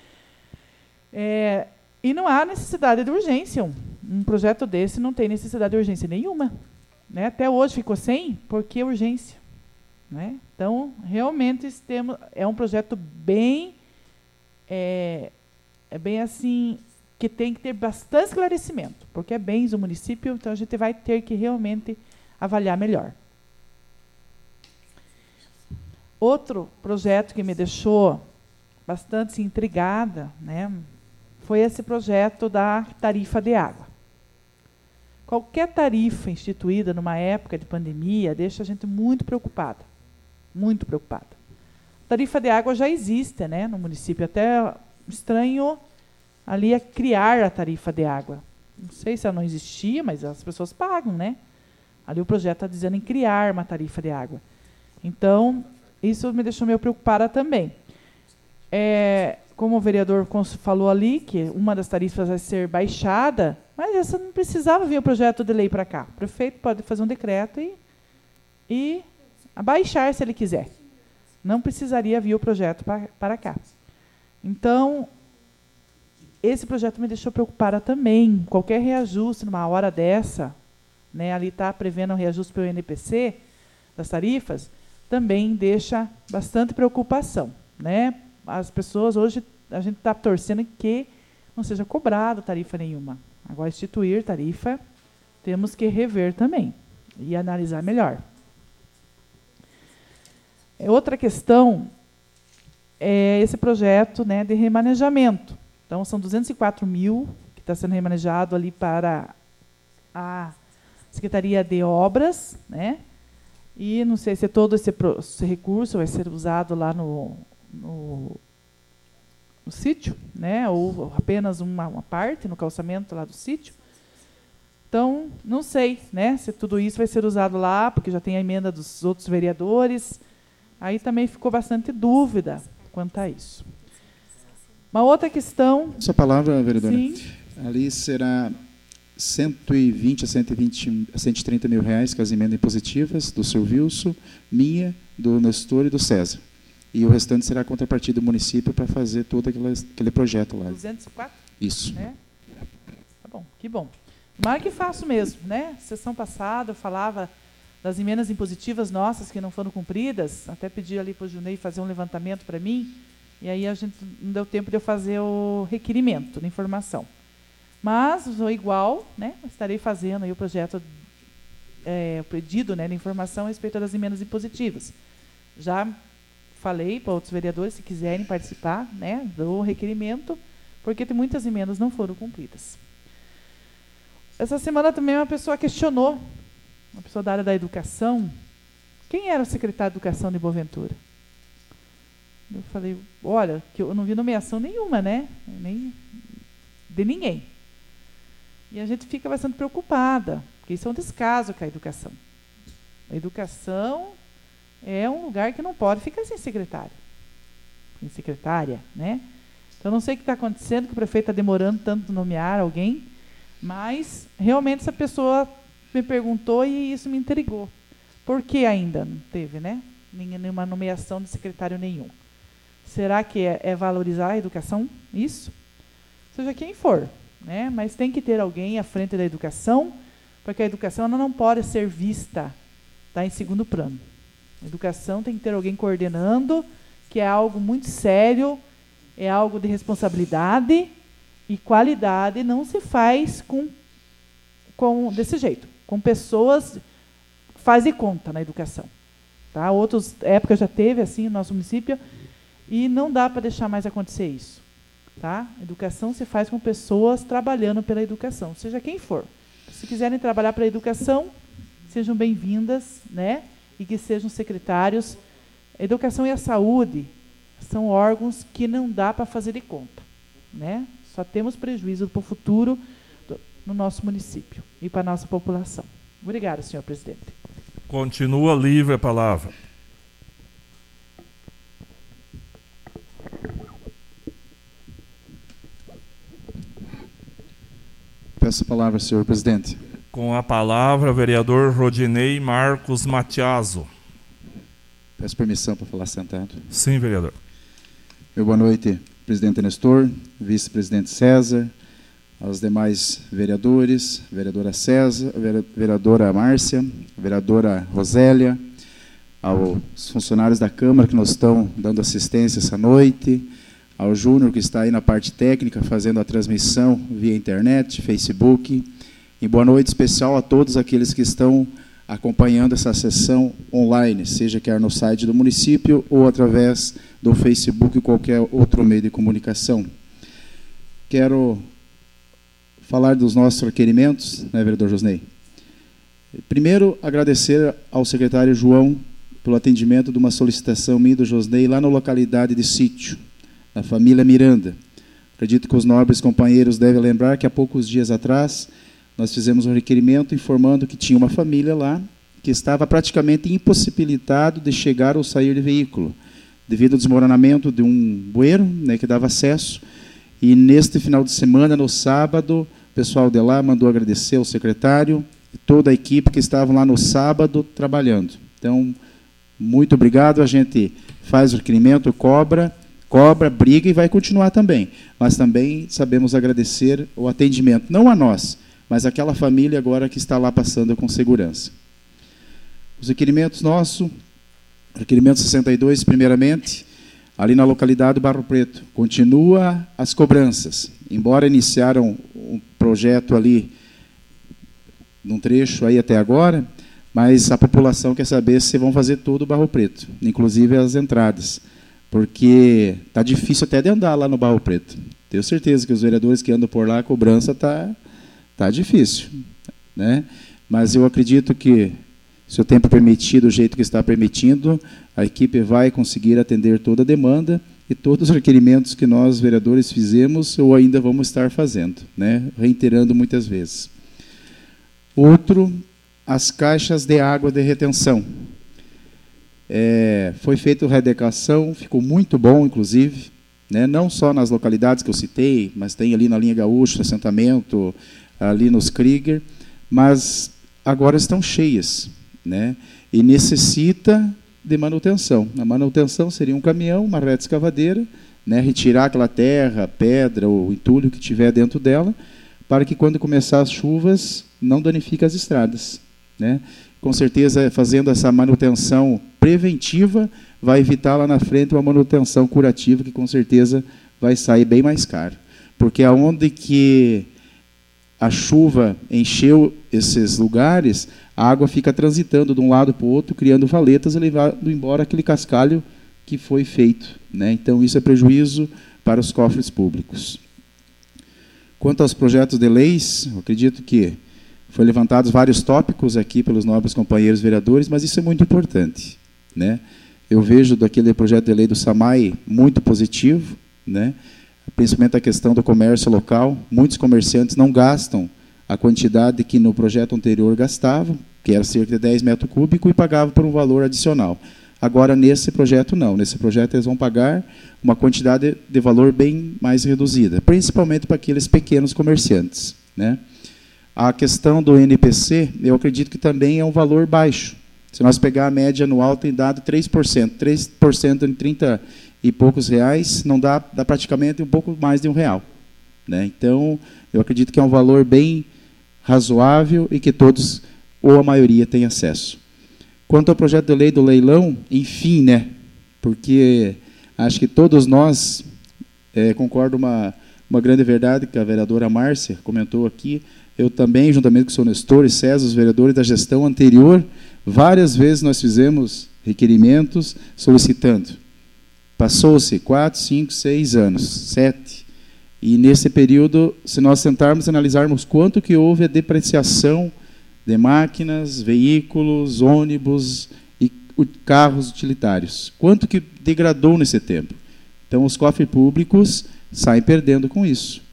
É, e não há necessidade de urgência. Um, um projeto desse não tem necessidade de urgência nenhuma. Né? Até hoje ficou sem, por que urgência? Né? Então, realmente, temos, é um projeto bem... É, é bem assim... que tem que ter bastante esclarecimento, porque é bens do município, então a gente vai ter que realmente avaliar melhor. Outro projeto que me deixou bastante assim, intrigada, né, foi esse projeto da tarifa de água. Qualquer tarifa instituída numa época de pandemia deixa a gente muito preocupada, muito preocupada. A tarifa de água já existe, né, no município, até estranho ali é criar a tarifa de água. Não sei se ela não existia, mas as pessoas pagam, né? Ali o projeto está dizendo em criar uma tarifa de água. Então, isso me deixou meio preocupada também. É, como o vereador falou ali, que uma das tarifas vai ser baixada, mas essa não precisava vir o projeto de lei para cá. O prefeito pode fazer um decreto e, e abaixar se ele quiser. Não precisaria vir o projeto para, para cá. Então, esse projeto me deixou preocupada também. Qualquer reajuste numa hora dessa, né, ali está prevendo um reajuste pelo I N P C, das tarifas, também deixa bastante preocupação. Né? As pessoas, hoje, a gente está torcendo que não seja cobrada tarifa nenhuma. Agora, instituir tarifa, temos que rever também e analisar melhor. Outra questão é esse projeto, né, de remanejamento. Então, são duzentos e quatro mil que está sendo remanejado ali para a Secretaria de Obras, né? E não sei se todo esse, esse recurso vai ser usado lá no, no, no sítio, né? Ou apenas uma, uma parte no calçamento lá do sítio. Então, não sei, né? Se tudo isso vai ser usado lá, porque já tem a emenda dos outros vereadores. Aí também ficou bastante dúvida quanto a isso. Uma outra questão... Sua palavra, vereadora. Sim. Ali será cento e vinte a cento e vinte, cento e trinta mil reais com as emendas impositivas do seu Wilson, minha, do Nestor e do César. E o restante será a contrapartida do município para fazer todo aquele, aquele projeto lá. duzentos e quatro? Isso. Né? Tá bom, que bom. Mas que faço mesmo, né? Sessão passada eu falava das emendas impositivas nossas que não foram cumpridas, até pedi ali para o Junei fazer um levantamento para mim, e aí a gente não deu tempo de eu fazer o requerimento de informação. Mas, igual, né, estarei fazendo aí o projeto, é, o pedido, né, de informação a respeito das emendas impositivas. Já falei para outros vereadores, se quiserem participar, né, do requerimento, porque tem muitas emendas não foram cumpridas. Essa semana também uma pessoa questionou, uma pessoa da área da educação, quem era o secretário de Educação de Boaventura? Eu falei, olha, que eu não vi nomeação nenhuma, né? Nem de ninguém. E a gente fica bastante preocupada, porque isso é um descaso com a educação. A educação é um lugar que não pode ficar sem secretário, sem secretária, né? Então, eu não sei o que está acontecendo, que o prefeito está demorando tanto nomear alguém, mas realmente essa pessoa me perguntou e isso me intrigou. Por que ainda não teve, né? Nenhuma nomeação de secretário nenhum. Será que é, é valorizar a educação? Isso? Seja quem for, né? Mas tem que ter alguém à frente da educação, porque a educação ela não pode ser vista, tá, em segundo plano. A educação tem que ter alguém coordenando, que é algo muito sério, é algo de responsabilidade e qualidade, não se faz com, com desse jeito, com pessoas faz e conta na educação. Tá? Outras épocas já teve assim no nosso município e não dá para deixar mais acontecer isso. Tá? Educação se faz com pessoas trabalhando pela educação, seja quem for. Se quiserem trabalhar pela educação, sejam bem-vindas, né? E que sejam secretários. A educação e a saúde são órgãos que não dá para fazer de conta, né? Só temos prejuízo para o futuro do, no nosso município e para a nossa população. Obrigada, senhor presidente. Continua livre a palavra. Peço a palavra, senhor presidente. Com a palavra, o vereador Rodinei Marcos Matiaso. Peço permissão para falar sentado. Sim, vereador. Meu boa noite, presidente Nestor, vice-presidente César, aos demais vereadores, vereadora César, vereadora Márcia, vereadora Rosélia, aos funcionários da Câmara que nos estão dando assistência essa noite, ao Júnior que está aí na parte técnica fazendo a transmissão via internet, Facebook, e boa noite especial a todos aqueles que estão acompanhando essa sessão online, seja quer no site do município ou através do Facebook ou qualquer outro meio de comunicação. Quero falar dos nossos requerimentos, né, vereador Josnei? Primeiro, agradecer ao secretário João pelo atendimento de uma solicitação minha do Josnei lá na localidade de Sítio, da família Miranda. Acredito que os nobres companheiros devem lembrar que há poucos dias atrás nós fizemos um requerimento informando que tinha uma família lá que estava praticamente impossibilitado de chegar ou sair de veículo, devido ao desmoronamento de um bueiro, né, que dava acesso. E neste final de semana, no sábado, o pessoal de lá mandou agradecer ao secretário e toda a equipe que estavam lá no sábado trabalhando. Então, muito obrigado. A gente faz o requerimento, cobra, cobra, briga e vai continuar também. Mas também sabemos agradecer o atendimento, não a nós, mas aquela família agora que está lá passando com segurança. Os requerimentos nossos, requerimento sessenta e dois, primeiramente, ali na localidade do Barro Preto, continua as cobranças. Embora iniciaram um projeto ali, num trecho aí até agora, mas a população quer saber se vão fazer todo o Barro Preto, inclusive as entradas, porque está difícil até de andar lá no Barro Preto. Tenho certeza que os vereadores que andam por lá, a cobrança está tá difícil, né? Mas eu acredito que, se o tempo permitir, do jeito que está permitindo, a equipe vai conseguir atender toda a demanda e todos os requerimentos que nós, vereadores, fizemos ou ainda vamos estar fazendo, né? Reiterando muitas vezes. Outro, as caixas de água de retenção. É, foi feita a readequação, ficou muito bom, inclusive, né? Não só nas localidades que eu citei, mas tem ali na linha Gaúcho, assentamento, ali nos Krieger, mas agora estão cheias, né? E necessita de manutenção. A manutenção seria um caminhão, uma reta escavadeira, né? Retirar aquela terra, pedra ou entulho que tiver dentro dela, para que quando começar as chuvas não danifique as estradas, né? Com certeza, fazendo essa manutenção preventiva, vai evitar lá na frente uma manutenção curativa, que com certeza vai sair bem mais caro. Porque aonde que a chuva encheu esses lugares, a água fica transitando de um lado para o outro, criando valetas e levando embora aquele cascalho que foi feito, né? Então, isso é prejuízo para os cofres públicos. Quanto aos projetos de leis, eu acredito que Foi levantados vários tópicos aqui pelos nobres companheiros vereadores, mas isso é muito importante, né? Eu vejo daquele projeto de lei do SAMAI muito positivo, né? Principalmente a questão do comércio local. Muitos comerciantes não gastam a quantidade que no projeto anterior gastavam, que era cerca de dez metros cúbicos, e pagavam por um valor adicional. Agora, nesse projeto, não. Nesse projeto, eles vão pagar uma quantidade de valor bem mais reduzida, principalmente para aqueles pequenos comerciantes, né? A questão do N P C, eu acredito que também é um valor baixo. Se nós pegar a média anual, tem dado três por cento. três por cento em trinta e poucos reais, não dá, dá praticamente um pouco mais de um real, né? Então, eu acredito que é um valor bem razoável e que todos, ou a maioria, tem acesso. Quanto ao projeto de lei do leilão, enfim, né? Porque acho que todos nós, é, concordo uma, uma grande verdade que a vereadora Márcia comentou aqui, eu também, juntamente com o senhor Nestor e César, os vereadores da gestão anterior, várias vezes nós fizemos requerimentos solicitando. Passou-se quatro, cinco, seis anos, sete. E nesse período, se nós tentarmos analisarmos quanto que houve a depreciação de máquinas, veículos, ônibus e carros utilitários, quanto que degradou nesse tempo. Então, os cofres públicos saem perdendo com isso.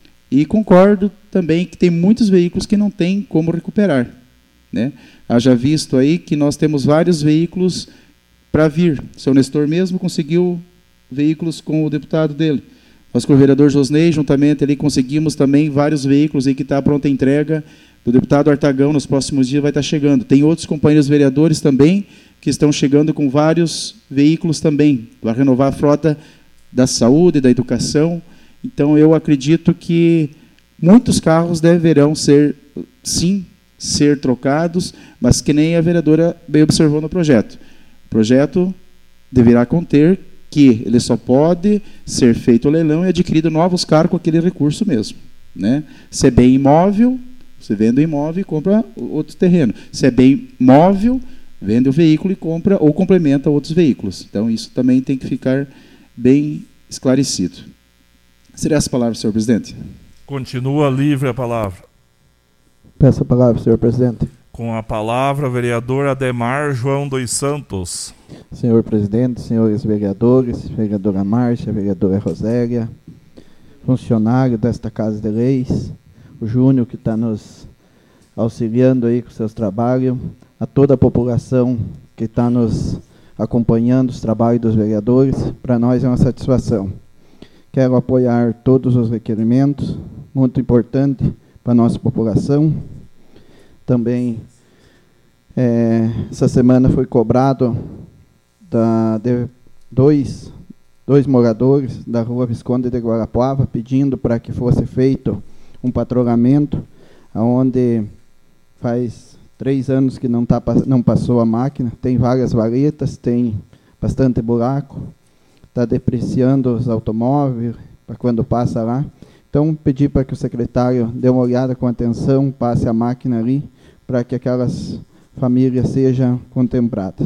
E concordo também que tem muitos veículos que não tem como recuperar, né? Haja visto aí que nós temos vários veículos para vir. O senhor Nestor mesmo conseguiu veículos com o deputado dele. Nós, com o vereador Josnei, juntamente ali, conseguimos também vários veículos aí que está pronta a entrega do deputado Artagão, nos próximos dias vai estar chegando. Tem outros companheiros vereadores também que estão chegando com vários veículos também, para renovar a frota da saúde, da educação. Então, eu acredito que muitos carros deverão ser, sim, ser trocados, mas que nem a vereadora bem observou no projeto. O projeto deverá conter que ele só pode ser feito o leilão e adquirido novos carros com aquele recurso mesmo, né? Se é bem imóvel, você vende o imóvel e compra outro terreno. Se é bem móvel, vende o veículo e compra ou complementa outros veículos. Então, isso também tem que ficar bem esclarecido. Seria essa palavra, senhor presidente? Continua livre a palavra. Peço a palavra, senhor presidente. Com a palavra, vereador Ademar João dos Santos. Senhor presidente, senhores vereadores, vereadora Márcia, vereadora Rosélia, funcionário desta Casa de Leis, o Júnior, que está nos auxiliando aí com seus trabalhos, a toda a população que está nos acompanhando os trabalhos dos vereadores, para nós é uma satisfação. Quero apoiar todos os requerimentos, muito importante para a nossa população. Também, é, essa semana foi cobrado da, de dois, dois moradores da rua Visconde de Guarapuava, pedindo para que fosse feito um patrulhamento, onde faz três anos que não, tá, não passou a máquina, tem várias varetas, tem bastante buraco, está depreciando os automóveis para quando passa lá. Então, pedi para que o secretário dê uma olhada com atenção, passe a máquina ali, para que aquelas famílias sejam contempladas.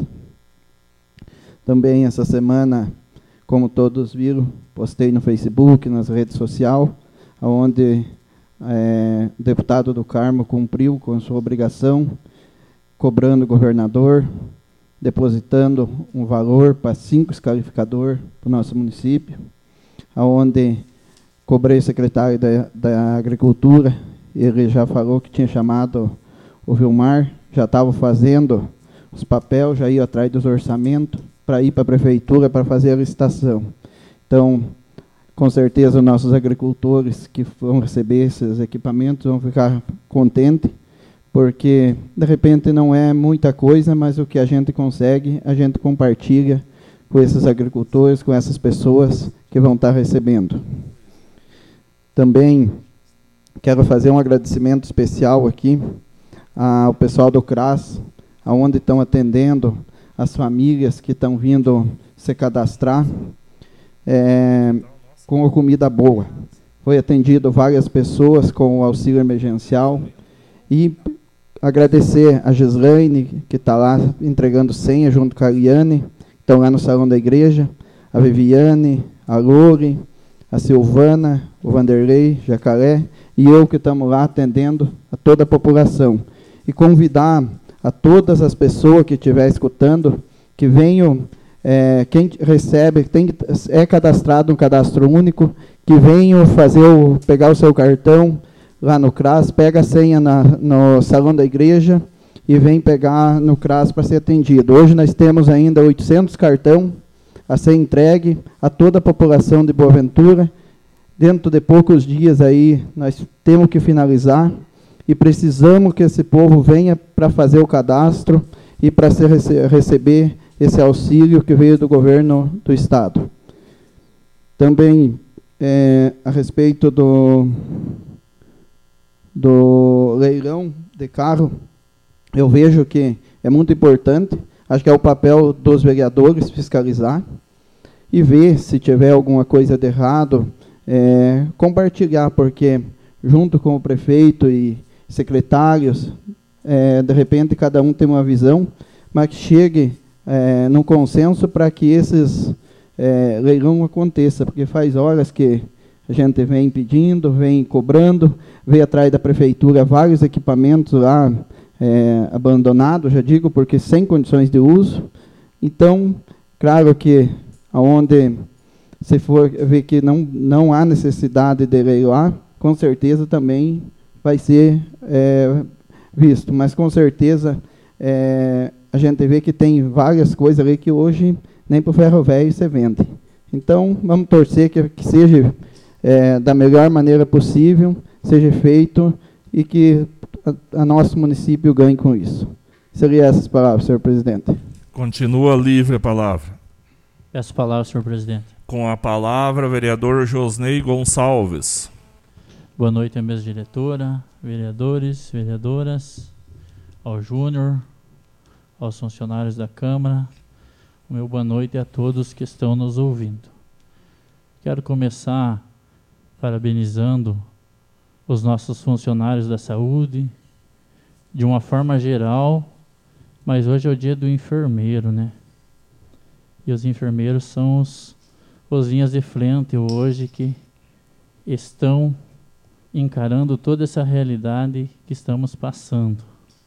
Também, essa semana, como todos viram, postei no Facebook, nas redes sociais, onde é, o deputado do Carmo cumpriu com sua obrigação, cobrando o governador, depositando um valor para cinco escarificadores para o nosso município, onde cobrei o secretário da, da Agricultura, ele já falou que tinha chamado o Vilmar, já estava fazendo os papéis, já ia atrás dos orçamentos, para ir para a prefeitura para fazer a licitação. Então, com certeza, os nossos agricultores que vão receber esses equipamentos vão ficar contentes, porque, de repente, não é muita coisa, mas o que a gente consegue, a gente compartilha com esses agricultores, com essas pessoas que vão estar recebendo. Também quero fazer um agradecimento especial aqui ao pessoal do CRAS, aonde estão atendendo as famílias que estão vindo se cadastrar é, com a comida boa. Foi atendido várias pessoas com o auxílio emergencial e agradecer a Gislaine, que está lá entregando senha junto com a Eliane, estão lá no salão da igreja, a Viviane, a Lore, a Silvana, o Vanderlei, Jacaré, e eu que estamos lá atendendo a toda a população. E convidar a todas as pessoas que estiverem escutando, que venham, é, quem recebe, tem, é cadastrado um cadastro único, que venham fazer o, pegar o seu cartão lá no C R A S, pega a senha na, no salão da igreja e vem pegar no C R A S para ser atendido. Hoje nós temos ainda oitocentos cartões a ser entregue a toda a população de Boa Ventura. Dentro de poucos dias aí nós temos que finalizar e precisamos que esse povo venha para fazer o cadastro e para receber esse auxílio que veio do governo do estado. Também é, a respeito do, do leilão de carro, eu vejo que é muito importante. Acho que é o papel dos vereadores fiscalizar e ver se tiver alguma coisa de errado, é, compartilhar, porque junto com o prefeito e secretários, é, de repente cada um tem uma visão, mas que chegue é, num consenso para que esses é, leilão aconteça, porque faz horas que a gente vem pedindo, vem cobrando, vem atrás da prefeitura vários equipamentos lá, É, abandonado, já digo, porque sem condições de uso. Então, claro que aonde se for ver que não, não há necessidade de leiloar, com certeza também vai ser é, visto. Mas, com certeza, é, a gente vê que tem várias coisas ali que hoje nem para o ferro velho se vende. Então, vamos torcer que, que seja é, da melhor maneira possível, seja feito e que a, a nosso município ganhe com isso. Seria essas palavras, senhor presidente. Continua livre a palavra. Peço palavra, senhor presidente. Com a palavra, o vereador Josnei Gonçalves. Boa noite à mesa diretora, vereadores, vereadoras, ao Júnior, aos funcionários da Câmara. O meu boa noite a todos que estão nos ouvindo. Quero começar parabenizando os nossos funcionários da saúde, de uma forma geral, mas hoje é o dia do enfermeiro, né? E os enfermeiros são os, os linhas de frente hoje que estão encarando toda essa realidade que estamos passando.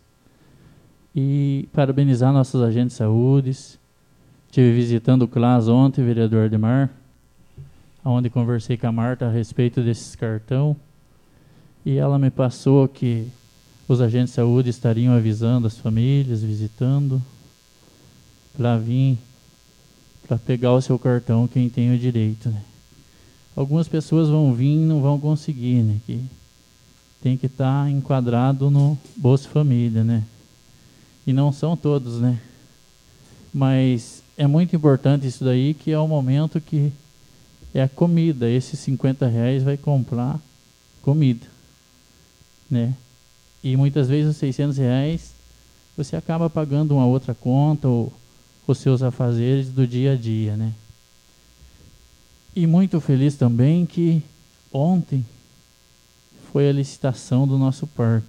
E parabenizar nossos agentes de saúde. Estive visitando o C L A S ontem, vereador Ademar, onde conversei com a Marta a respeito desses cartão. E ela me passou que os agentes de saúde estariam avisando as famílias, visitando, para vir, para pegar o seu cartão, quem tem o direito, né? Algumas pessoas vão vir e não vão conseguir, né? Que tem que estar tá enquadrado no Bolsa Família, né? E não são todos, né? Mas é muito importante isso daí, que é o momento que é a comida. Esses cinquenta reais vai comprar comida, né? E muitas vezes os seiscentos reais você acaba pagando uma outra conta ou os seus afazeres do dia a dia, né? E muito feliz também que ontem foi a licitação do nosso parque.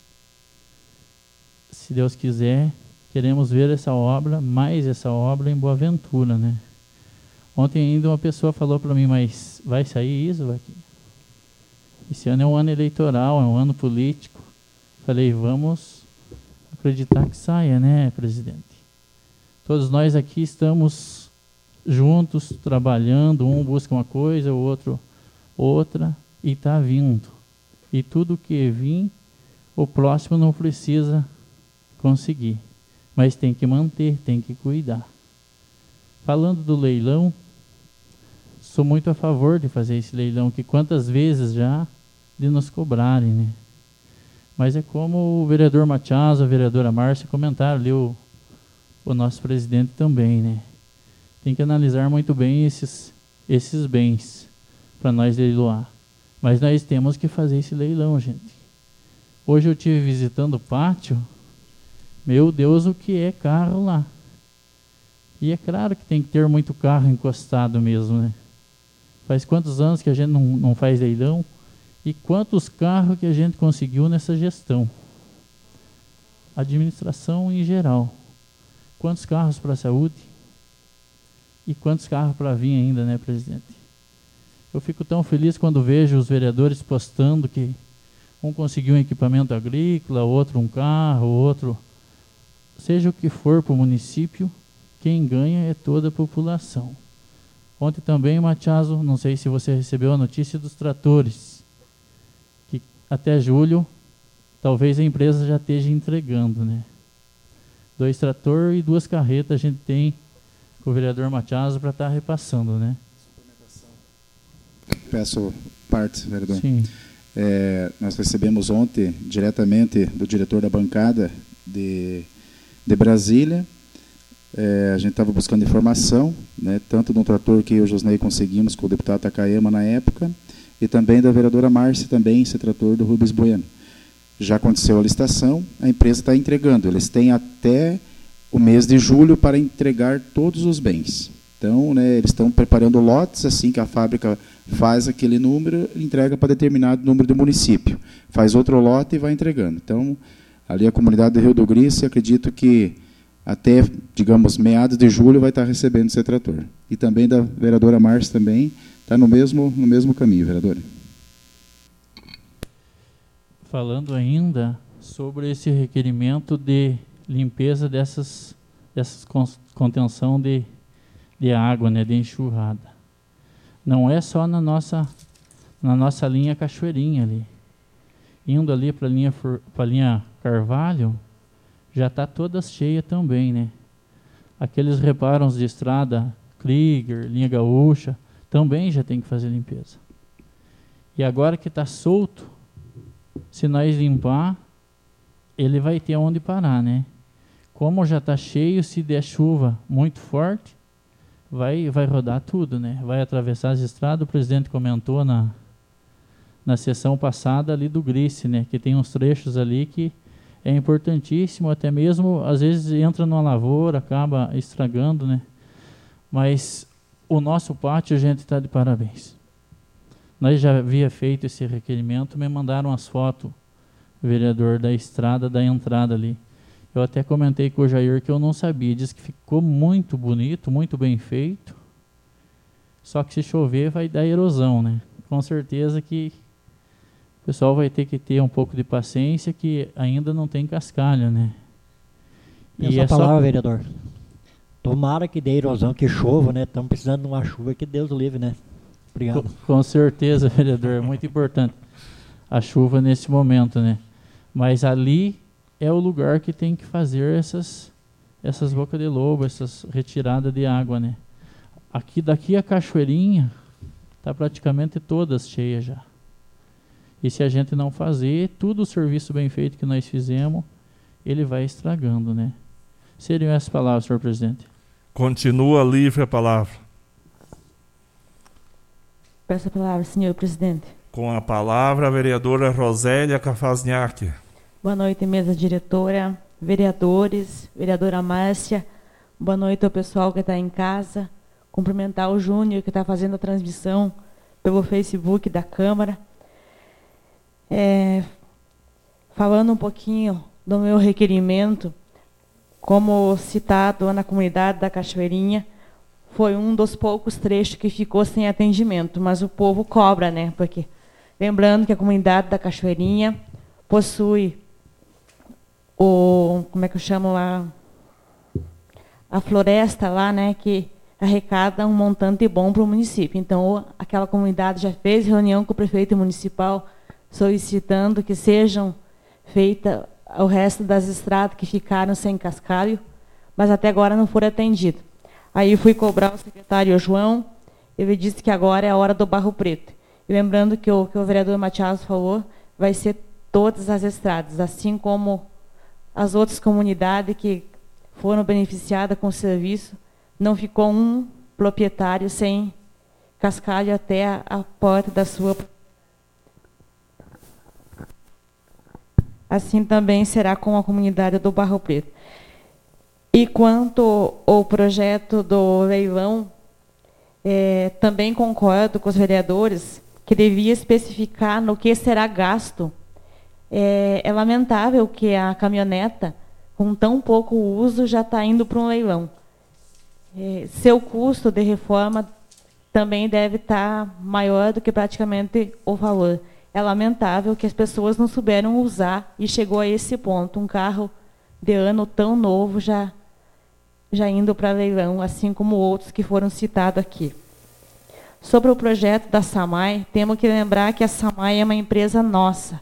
Se Deus quiser, queremos ver essa obra, mais essa obra em Boa Ventura, né? Ontem ainda uma pessoa falou para mim, mas vai sair isso? Vai? Esse ano é um ano eleitoral, é um ano político. Falei, vamos acreditar que saia, né, presidente? Todos nós aqui estamos juntos, trabalhando, um busca uma coisa, o outro outra, e está vindo. E tudo que vir, o próximo não precisa conseguir, mas tem que manter, tem que cuidar. Falando do leilão, sou muito a favor de fazer esse leilão, que quantas vezes já de nos cobrarem, né? Mas é como o vereador Matias, a vereadora Márcia comentaram ali, o, o nosso presidente também, né? Tem que analisar muito bem esses, esses bens para nós leiloar. Mas nós temos que fazer esse leilão, gente. Hoje eu estive visitando o pátio, meu Deus, o que é carro lá. E é claro que tem que ter muito carro encostado mesmo, né? Faz quantos anos que a gente não, não faz leilão? E quantos carros que a gente conseguiu nessa gestão? Administração em geral. Quantos carros para a saúde? E quantos carros para vir ainda, né, presidente? Eu fico tão feliz quando vejo os vereadores postando que um conseguiu um equipamento agrícola, outro um carro, outro... Seja o que for para o município, quem ganha é toda a população. Ontem também, Matiaso, não sei se você recebeu a notícia dos tratores, que até julho talvez a empresa já esteja entregando, né? Dois tratores e duas carretas a gente tem com o vereador Matiaso para estar repassando, né? Peço partes, vereador. Sim. É, nós recebemos ontem, diretamente do diretor da bancada de, de Brasília, é, a gente estava buscando informação, né, tanto do trator que eu e o Josnei conseguimos com o deputado Takayama na época, e também da vereadora Márcia, também esse trator do Rubens Bueno. Já aconteceu a licitação, a empresa está entregando. Eles têm até o mês de julho para entregar todos os bens. Então, né, eles estão preparando lotes, assim que a fábrica faz aquele número, entrega para determinado número do município. Faz outro lote e vai entregando. Então, ali a comunidade do Rio do Grice, acredito que até, digamos, meados de julho vai estar recebendo esse trator. E também da vereadora Márcia também, está no mesmo, no mesmo caminho, vereadora. Falando ainda sobre esse requerimento de limpeza dessas, dessas contenção de, de água, né, de enxurrada. Não é só na nossa, na nossa linha Cachoeirinha ali. Indo ali para a linha, para a linha Carvalho, já está toda cheia também, né? Aqueles reparos de estrada, Krieger, linha Gaúcha, também já tem que fazer limpeza. E agora que está solto, se nós limpar, ele vai ter onde parar, né? Como já está cheio, se der chuva muito forte, vai, vai rodar tudo, né? Vai atravessar as estradas. O presidente comentou na, na sessão passada ali do Grice, né? Que tem uns trechos ali que é importantíssimo, até mesmo, às vezes entra numa lavoura, acaba estragando, né? Mas o nosso pátio, a gente está de parabéns. Nós já havia feito esse requerimento, me mandaram as fotos, vereador, da estrada, da entrada ali. Eu até comentei com o Jair que eu não sabia, disse que ficou muito bonito, muito bem feito, só que se chover vai dar erosão, né? Com certeza que o pessoal vai ter que ter um pouco de paciência, que ainda não tem cascalho, né? E essa é palavra, só... vereador. Tomara que dê erosão, que chova, né? Estamos precisando de uma chuva, que Deus o livre, né? Obrigado. Com, com certeza, vereador, é muito importante a chuva nesse momento, né? Mas ali é o lugar que tem que fazer essas, essas bocas de lobo, essas retiradas de água, né? Aqui, daqui a Cachoeirinha, está praticamente todas cheias já. E se a gente não fazer, tudo o serviço bem feito que nós fizemos, ele vai estragando, né? Seriam essas palavras, senhor presidente. Continua livre a palavra. Peço a palavra, senhor presidente. Com a palavra, a vereadora Rosélia Cafazniak. Boa noite, mesa diretora, vereadores, vereadora Márcia. Boa noite ao pessoal que está em casa. Cumprimentar o Júnior, que está fazendo a transmissão pelo Facebook da Câmara. É, falando um pouquinho do meu requerimento, como citado na comunidade da Cachoeirinha, foi um dos poucos trechos que ficou sem atendimento, mas o povo cobra, né? Porque, lembrando que a comunidade da Cachoeirinha possui o, como é que eu chamo lá, a floresta lá, né, que arrecada um montante bom para o município. Então, aquela comunidade já fez reunião com o prefeito municipal solicitando que sejam feitas o resto das estradas que ficaram sem cascalho, mas até agora não foram atendidas. Aí fui cobrar o secretário João, ele disse que agora é a hora do barro preto. E lembrando que o que o vereador Matias falou, vai ser todas as estradas, assim como as outras comunidades que foram beneficiadas com o serviço, não ficou um proprietário sem cascalho até a, a porta da sua. Assim também será com a comunidade do Barro Preto. E quanto ao projeto do leilão, é, também concordo com os vereadores que devia especificar no que será gasto. É, é lamentável que a caminhoneta, com tão pouco uso, já está indo para um leilão. É, seu custo de reforma também deve estar maior do que praticamente o valor. É lamentável que as pessoas não souberam usar e chegou a esse ponto. Um carro de ano tão novo já, já indo para leilão, assim como outros que foram citados aqui. Sobre o projeto da SAMAI, temos que lembrar que a SAMAI é uma empresa nossa.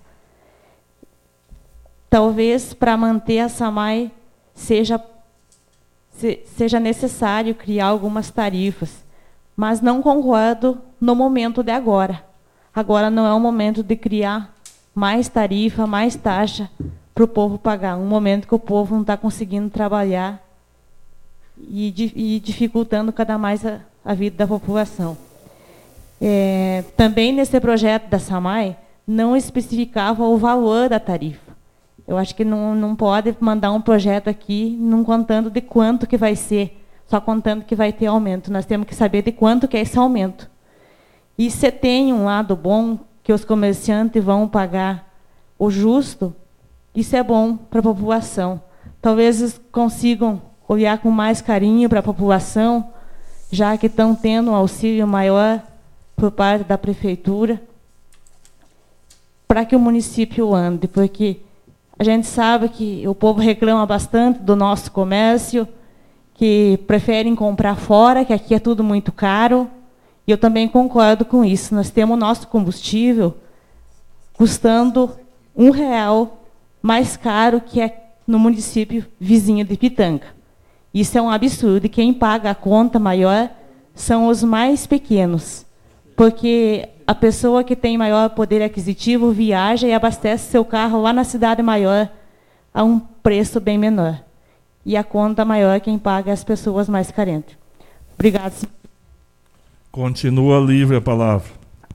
Talvez, para manter a SAMAI, seja, se, seja necessário criar algumas tarifas, mas não concordo no momento de agora. Agora não é o momento de criar mais tarifa, mais taxa para o povo pagar. Um momento que o povo não está conseguindo trabalhar e, e dificultando cada mais a, a vida da população. É, também nesse projeto da SAMAI, não especificava o valor da tarifa. Eu acho que não, não pode mandar um projeto aqui não contando de quanto que vai ser, só contando que vai ter aumento. Nós temos que saber de quanto que é esse aumento. E se tem um lado bom, que os comerciantes vão pagar o justo, isso é bom para a população. Talvez eles consigam olhar com mais carinho para a população, já que estão tendo um auxílio maior por parte da prefeitura, para que o município ande, porque a gente sabe que o povo reclama bastante do nosso comércio, que preferem comprar fora, que aqui é tudo muito caro, e eu também concordo com isso. Nós temos o nosso combustível custando um real mais caro que é no município vizinho de Pitanga. Isso é um absurdo, e quem paga a conta maior são os mais pequenos, porque a pessoa que tem maior poder aquisitivo viaja e abastece seu carro lá na cidade maior a um preço bem menor. E a conta maior quem paga é as pessoas mais carentes. Obrigada, senhor. Continua livre a palavra.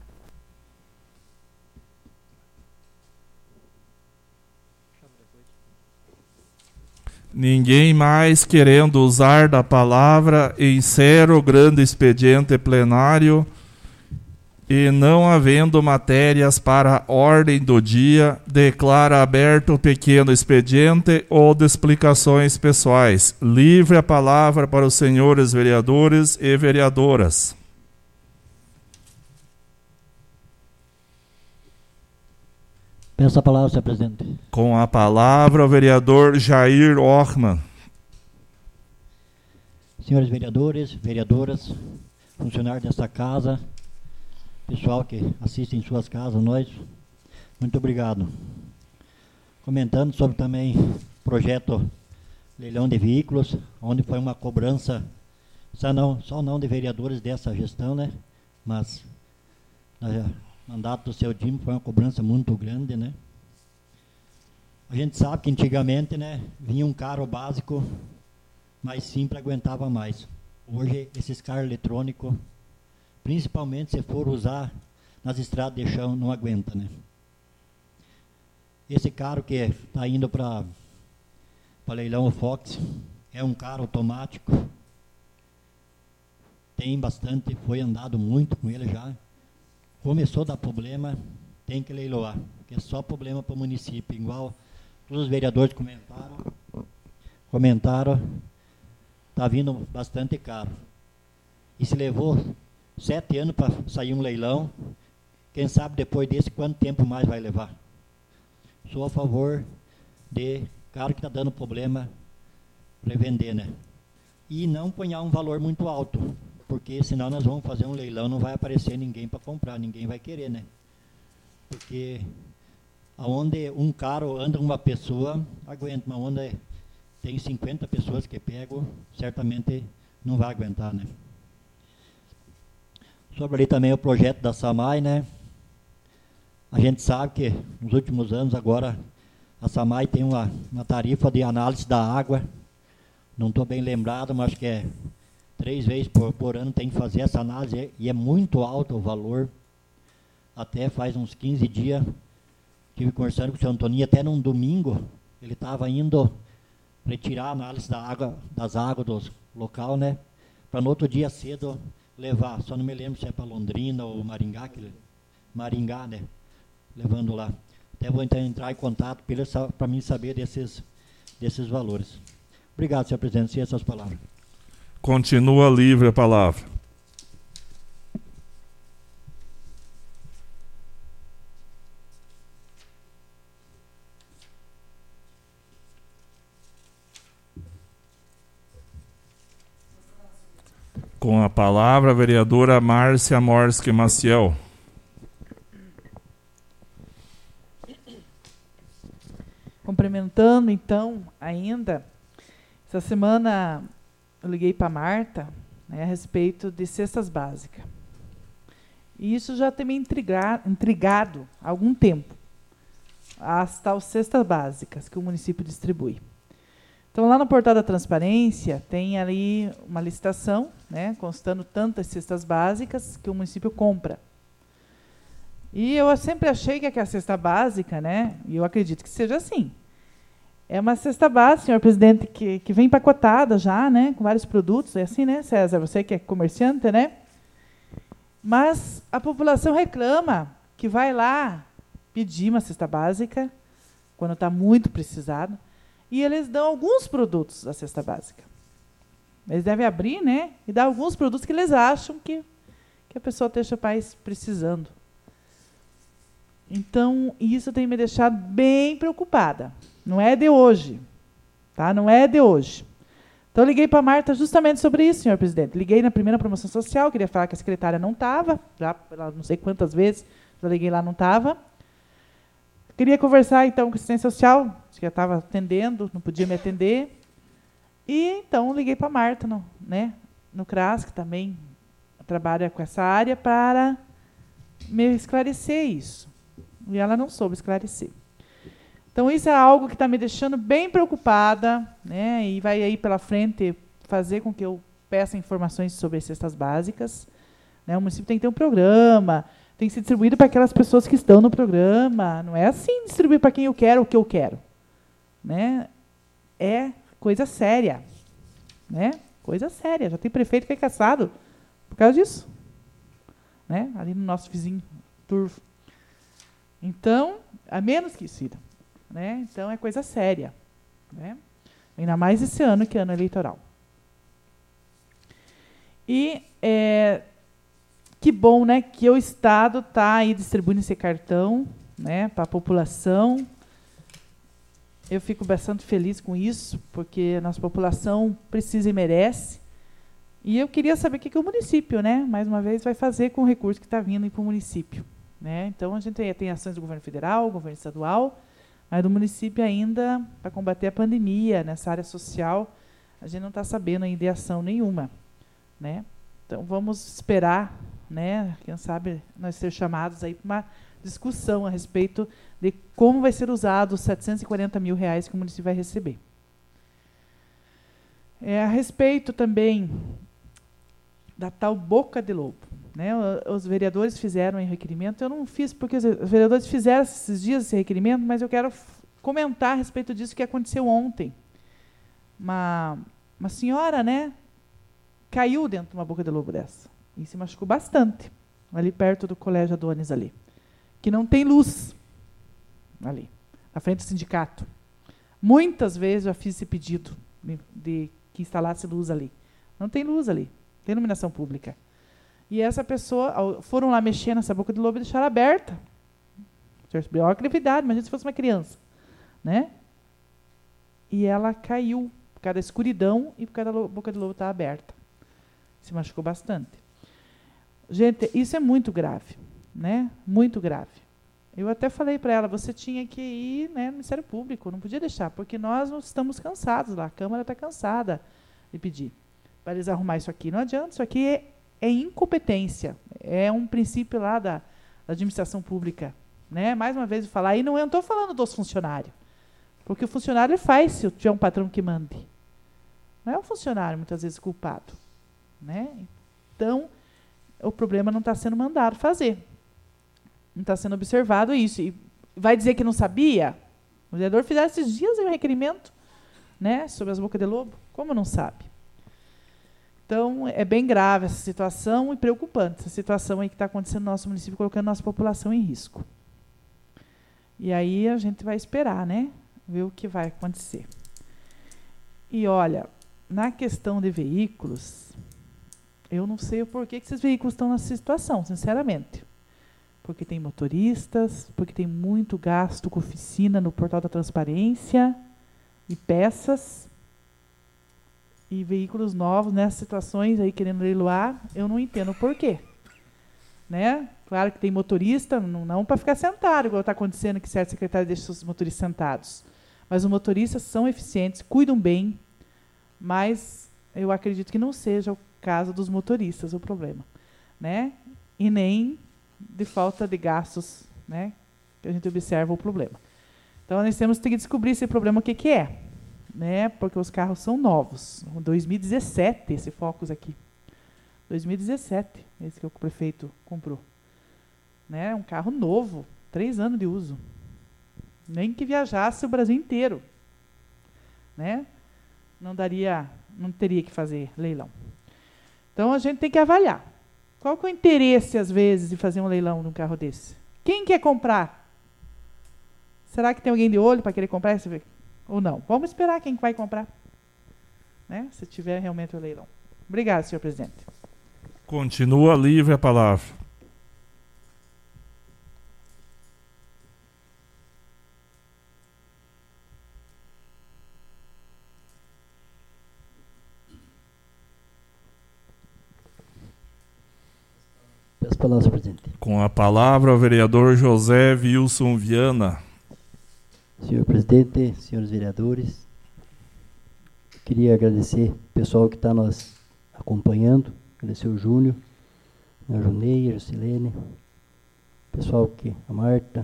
Ninguém mais querendo usar da palavra, encerra o grande expediente plenário. E não havendo matérias para a ordem do dia, declara aberto o pequeno expediente ou de explicações pessoais. Livre a palavra para os senhores vereadores e vereadoras. Peço a palavra, senhor presidente. Com a palavra, o vereador Jair Orman. Senhores vereadores, vereadoras, funcionários desta casa, pessoal que assiste em suas casas, nós, muito obrigado. Comentando sobre também o projeto leilão de veículos, onde foi uma cobrança, só não, só não de vereadores dessa gestão, né? Mas no mandato do seu time foi uma cobrança muito grande, né? A gente sabe que antigamente, né, vinha um carro básico mais simples, aguentava mais. Hoje, esses carros eletrônicos, principalmente se for usar nas estradas de chão, não aguenta, né? Esse carro que está indo para leilão, o Fox, é um carro automático. Tem bastante, foi andado muito com ele já. Começou a dar problema, tem que leiloar, porque é só problema para o município. Igual todos os vereadores comentaram, comentaram, está vindo bastante caro. E se levou sete anos para sair um leilão, quem sabe depois desse quanto tempo mais vai levar. Sou a favor de carro que está dando problema para vender, né? E não ponhar um valor muito alto, porque senão nós vamos fazer um leilão, não vai aparecer ninguém para comprar, ninguém vai querer, né? Porque aonde um carro anda uma pessoa, aguenta, mas onde tem cinquenta pessoas que pegam, certamente não vai aguentar, né? Sobre ali também o projeto da SAMAI, né? A gente sabe que nos últimos anos agora a SAMAI tem uma, uma tarifa de análise da água. Não estou bem lembrado, mas acho que é três vezes por, por ano tem que fazer essa análise e é muito alto o valor. Até faz uns quinze dias, estive conversando com o senhor Antoninho, até num domingo, ele estava indo retirar a análise da água, das águas do local, né? Para no outro dia cedo levar, só não me lembro se é para Londrina ou Maringá, que, Maringá, né? Levando lá. Até vou então entrar em contato para mim saber desses, desses valores. Obrigado, senhor presidente, e essas palavras. Continua livre a palavra. Com a palavra, a vereadora Márcia Morski Maciel. Cumprimentando, então, ainda, essa semana eu liguei para a Marta, né, a respeito de cestas básicas. E isso já tem me intrigar, intrigado há algum tempo, as tais cestas básicas que o município distribui. Então, lá no portal da transparência, tem ali uma licitação, né, constando tantas cestas básicas que o município compra. E eu sempre achei que aquela cesta básica, né, e eu acredito que seja assim, é uma cesta básica, senhor presidente, que, que vem empacotada já, né, com vários produtos, é assim, né, César? Você que é comerciante, né? Mas a população reclama que vai lá pedir uma cesta básica, quando está muito precisado, e eles dão alguns produtos da cesta básica. Eles devem abrir, né, e dar alguns produtos que eles acham que, que a pessoa esteja mais precisando. Então, isso tem me deixado bem preocupada. Não é de hoje, tá? Não é de hoje. Então, eu liguei para a Marta justamente sobre isso, senhor presidente. Liguei na primeira promoção social, queria falar que a secretária não estava, já não sei quantas vezes, já liguei lá, não estava. Queria conversar, então, com a assistência social, que eu estava atendendo, não podia me atender. E, então, liguei para a Marta, no, né, no C R A S, que também trabalha com essa área, para me esclarecer isso. E ela não soube esclarecer. Então, isso é algo que está me deixando bem preocupada, né, e vai aí pela frente fazer com que eu peça informações sobre as cestas básicas. Né, o município tem que ter um programa, tem que ser distribuído para aquelas pessoas que estão no programa. Não é assim distribuir para quem eu quero o que eu quero. Né? É coisa séria. Né? Coisa séria. Já tem prefeito que foi caçado por causa disso. Né? Ali no nosso vizinho Turvo. Então, a menos que isso. Né? Então, é coisa séria. Né? Ainda mais esse ano, que é ano eleitoral. E é, que bom, né, que o Estado está aí distribuindo esse cartão, né, para a população. Eu fico bastante feliz com isso, porque a nossa população precisa e merece. E eu queria saber o que, que o município, né, mais uma vez, vai fazer com o recurso que está vindo para o município. Né? Então, a gente tem, tem ações do governo federal, governo estadual, mas do município ainda, para combater a pandemia, nessa área social, a gente não está sabendo ainda de ação nenhuma. Né? Então, vamos esperar, né, quem sabe nós ser chamados aí para uma discussão a respeito de como vai ser usado os setecentos e quarenta mil reais que o município vai receber. É, a respeito também da tal boca de lobo. Né, os vereadores fizeram um requerimento, eu não fiz porque os vereadores fizeram esses dias esse requerimento, mas eu quero comentar a respeito disso que aconteceu ontem. Uma, uma senhora, né, caiu dentro de uma boca de lobo dessa. E se machucou bastante, ali perto do Colégio Adonis, ali. Que não tem luz, ali, na frente do sindicato. Muitas vezes já fiz esse pedido de, de que instalasse luz ali. Não tem luz ali, tem iluminação pública. E essa pessoa, foram lá mexer nessa boca de lobo e deixaram aberta. Olha que gravidade, imagina se fosse uma criança. Né? E ela caiu, por causa da escuridão e por causa da boca de lobo estar aberta. Se machucou bastante. Gente, isso é muito grave, né? Muito grave. Eu até falei para ela, você tinha que ir, né, no Ministério Público, não podia deixar, porque nós estamos cansados lá, a Câmara está cansada de pedir para eles arrumar isso aqui. Não adianta, isso aqui é, é incompetência, é um princípio lá da, da administração pública. Né? Mais uma vez eu falar, e não, eu não estou falando dos funcionários, porque o funcionário faz se tiver um patrão que mande. Não é o funcionário, muitas vezes, culpado. Né? Então, o problema não está sendo mandado fazer. Não está sendo observado isso. E vai dizer que não sabia? O vereador fizeram esses dias um requerimento, né, sobre as bocas de lobo. Como não sabe? Então, é bem grave essa situação e preocupante, essa situação aí que está acontecendo no nosso município, colocando a nossa população em risco. E aí a gente vai esperar, né, ver o que vai acontecer. E, olha, na questão de veículos, eu não sei o porquê que esses veículos estão nessa situação, sinceramente. Porque tem motoristas, porque tem muito gasto com oficina no portal da transparência e peças. E veículos novos, nessas situações aí, querendo leiloar, eu não entendo o porquê. Né? Claro que tem motorista, não, não para ficar sentado, igual está acontecendo que certos secretários deixam os motoristas sentados. Mas os motoristas são eficientes, cuidam bem, mas eu acredito que não seja o caso dos motoristas o problema. Né? E nem de falta de gastos, né? Que a gente observa o problema. Então, nós temos que descobrir esse problema, o que, que é. Né? Porque os carros são novos. dois mil e dezessete, esse Focus aqui. dois mil e dezessete, esse que o prefeito comprou. Né? Um carro novo, três anos de uso. Nem que viajasse o Brasil inteiro. Né? Não daria, não teria que fazer leilão. Então, a gente tem que avaliar. Qual que é o interesse, às vezes, de fazer um leilão num carro desse? Quem quer comprar? Será que tem alguém de olho para querer comprar esse? Ou não? Vamos esperar quem vai comprar. Né? Se tiver realmente o leilão. Obrigado, senhor presidente. Continua livre a palavra. Peço a palavra, senhor presidente. Com a palavra, o vereador José Wilson Viana. Senhor presidente, senhores vereadores, queria agradecer o pessoal que está nos acompanhando, agradecer o Júnior, a Junei, a Juscelene, o pessoal que, a Marta,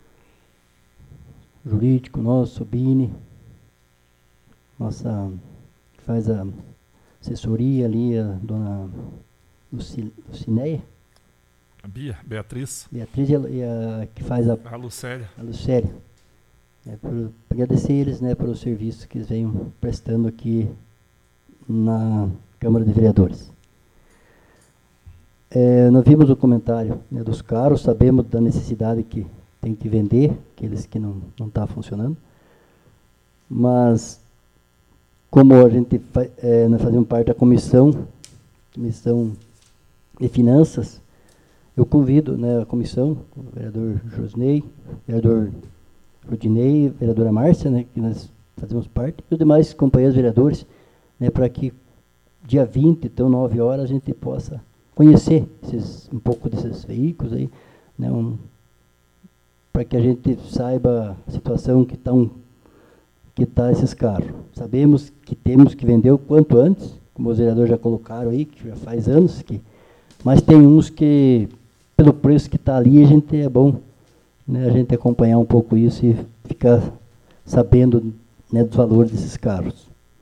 o jurídico nosso, o Bini, nossa, que faz a assessoria ali, a dona Lucinéia. A Bia, Beatriz. Beatriz e a, e a que faz a, a Lucélia. A Lucélia. É, por, agradecer eles, né, pelo serviço que eles vêm prestando aqui na Câmara de Vereadores. É, nós vimos o comentário, né, dos carros, sabemos da necessidade que tem que vender, aqueles que não não tá funcionando, mas como a gente fa, é, nós fazemos parte da comissão, comissão de finanças, eu convido, né, a comissão, o vereador Josnei, o vereador Rudinei, a vereadora Márcia, né, que nós fazemos parte, e os demais companheiros vereadores, né, para que dia vinte, então, nove horas, a gente possa conhecer esses, um pouco desses veículos aí, né, um, para que a gente saiba a situação que estão que tá esses carros. Sabemos que temos que vender o quanto antes, como os vereadores já colocaram aí, que já faz anos, que, mas tem uns que, pelo preço que está ali, a gente é bom, né, a gente acompanhar um pouco isso e ficar sabendo, né, dos valores desses carros.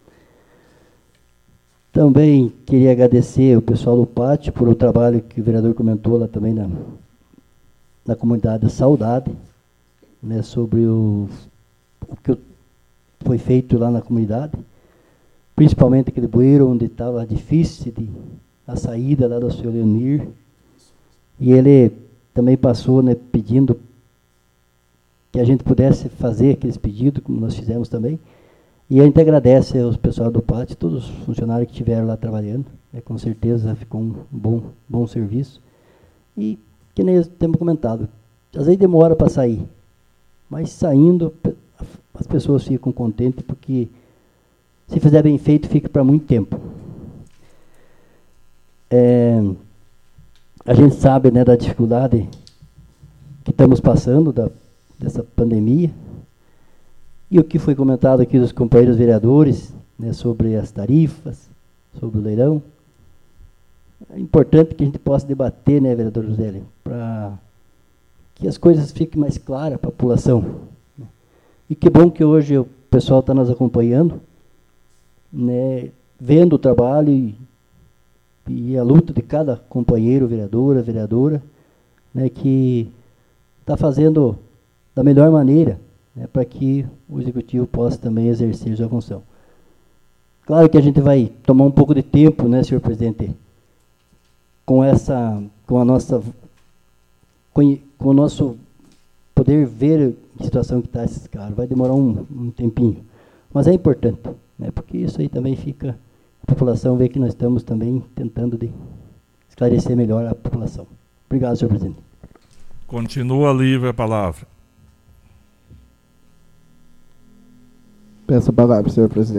Também queria agradecer o pessoal do pátio por o trabalho que o vereador comentou lá também na, na comunidade da Saudade, né, sobre o, o que foi feito lá na comunidade, principalmente aquele bueiro onde estava difícil de, a saída lá do senhor Leonir, e ele também passou, né, pedindo que a gente pudesse fazer aqueles pedidos, como nós fizemos também. E a gente agradece aos pessoal do pátio, todos os funcionários que estiveram lá trabalhando. Né, com certeza ficou um bom, bom serviço. E, que nem temos comentado, às vezes demora para sair, mas saindo, as pessoas ficam contentes, porque se fizer bem feito, fica para muito tempo. É, a gente sabe, né, da dificuldade que estamos passando, da dessa pandemia, e o que foi comentado aqui dos companheiros vereadores, né, sobre as tarifas, sobre o leilão. É importante que a gente possa debater, né, vereador José, para que as coisas fiquem mais claras para a população. E que bom que hoje o pessoal está nos acompanhando, né, vendo o trabalho e, e a luta de cada companheiro, vereadora, vereadora, né, que está fazendo da melhor maneira, né, para que o executivo possa também exercer sua função. Claro que a gente vai tomar um pouco de tempo, né, senhor presidente, com essa, com a nossa, com, com o nosso poder ver a situação que está esses caras. Vai demorar um, um tempinho, mas é importante, né, porque isso aí também fica, a população vê que nós estamos também tentando de esclarecer melhor a população. Obrigado, senhor presidente. Continua livre a palavra. Peço a palavra, senhor presidente.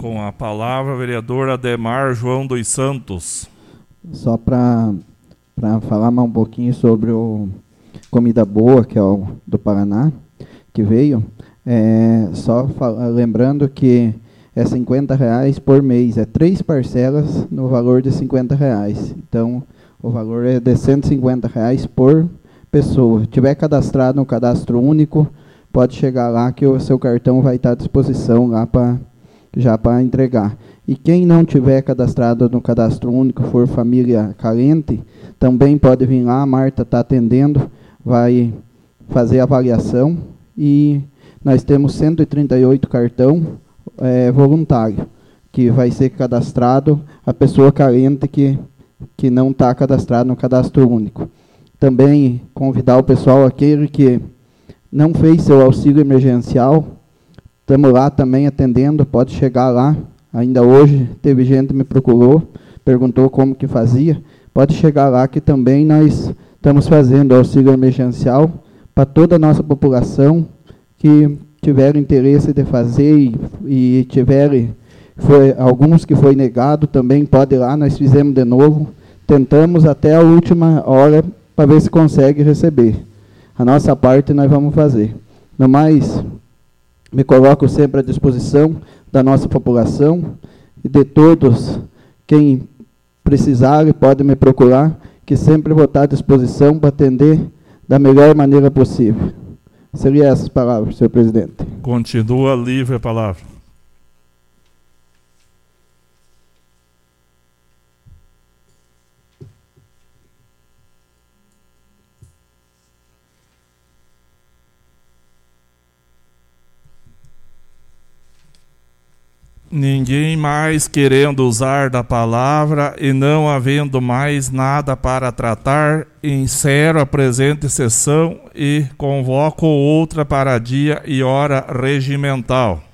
Com a palavra, vereador Ademar João dos Santos. Só para falar mais um pouquinho sobre o Comida Boa, que é o do Paraná, que veio, é, só fala, lembrando que é cinquenta reais por mês, é três parcelas no valor de cinquenta reais. Então, o valor é de cento e cinquenta reais por pessoa. Se tiver cadastrado no cadastro único, pode chegar lá que o seu cartão vai estar à disposição lá para já para entregar. E quem não tiver cadastrado no cadastro único, for família carente, também pode vir lá, a Marta está atendendo, vai fazer a avaliação, e nós temos cento e trinta e oito cartão é, voluntário, que vai ser cadastrado a pessoa carente que, que não está cadastrado no cadastro único. Também convidar o pessoal, aquele que não fez seu auxílio emergencial, estamos lá também atendendo, pode chegar lá. Ainda hoje teve gente que me procurou, perguntou como que fazia. Pode chegar lá que também nós estamos fazendo auxílio emergencial para toda a nossa população que tiver interesse de fazer e, e tiver foi, alguns que foi negado, também pode ir lá, nós fizemos de novo. Tentamos até a última hora para ver se consegue receber. A nossa parte nós vamos fazer. No mais, me coloco sempre à disposição da nossa população e de todos. Quem precisar pode me procurar, que sempre vou estar à disposição para atender da melhor maneira possível. Seria essas palavras, senhor presidente. Continua livre a palavra. Ninguém mais querendo usar da palavra e não havendo mais nada para tratar, encerro a presente sessão e convoco outra para dia e hora regimental.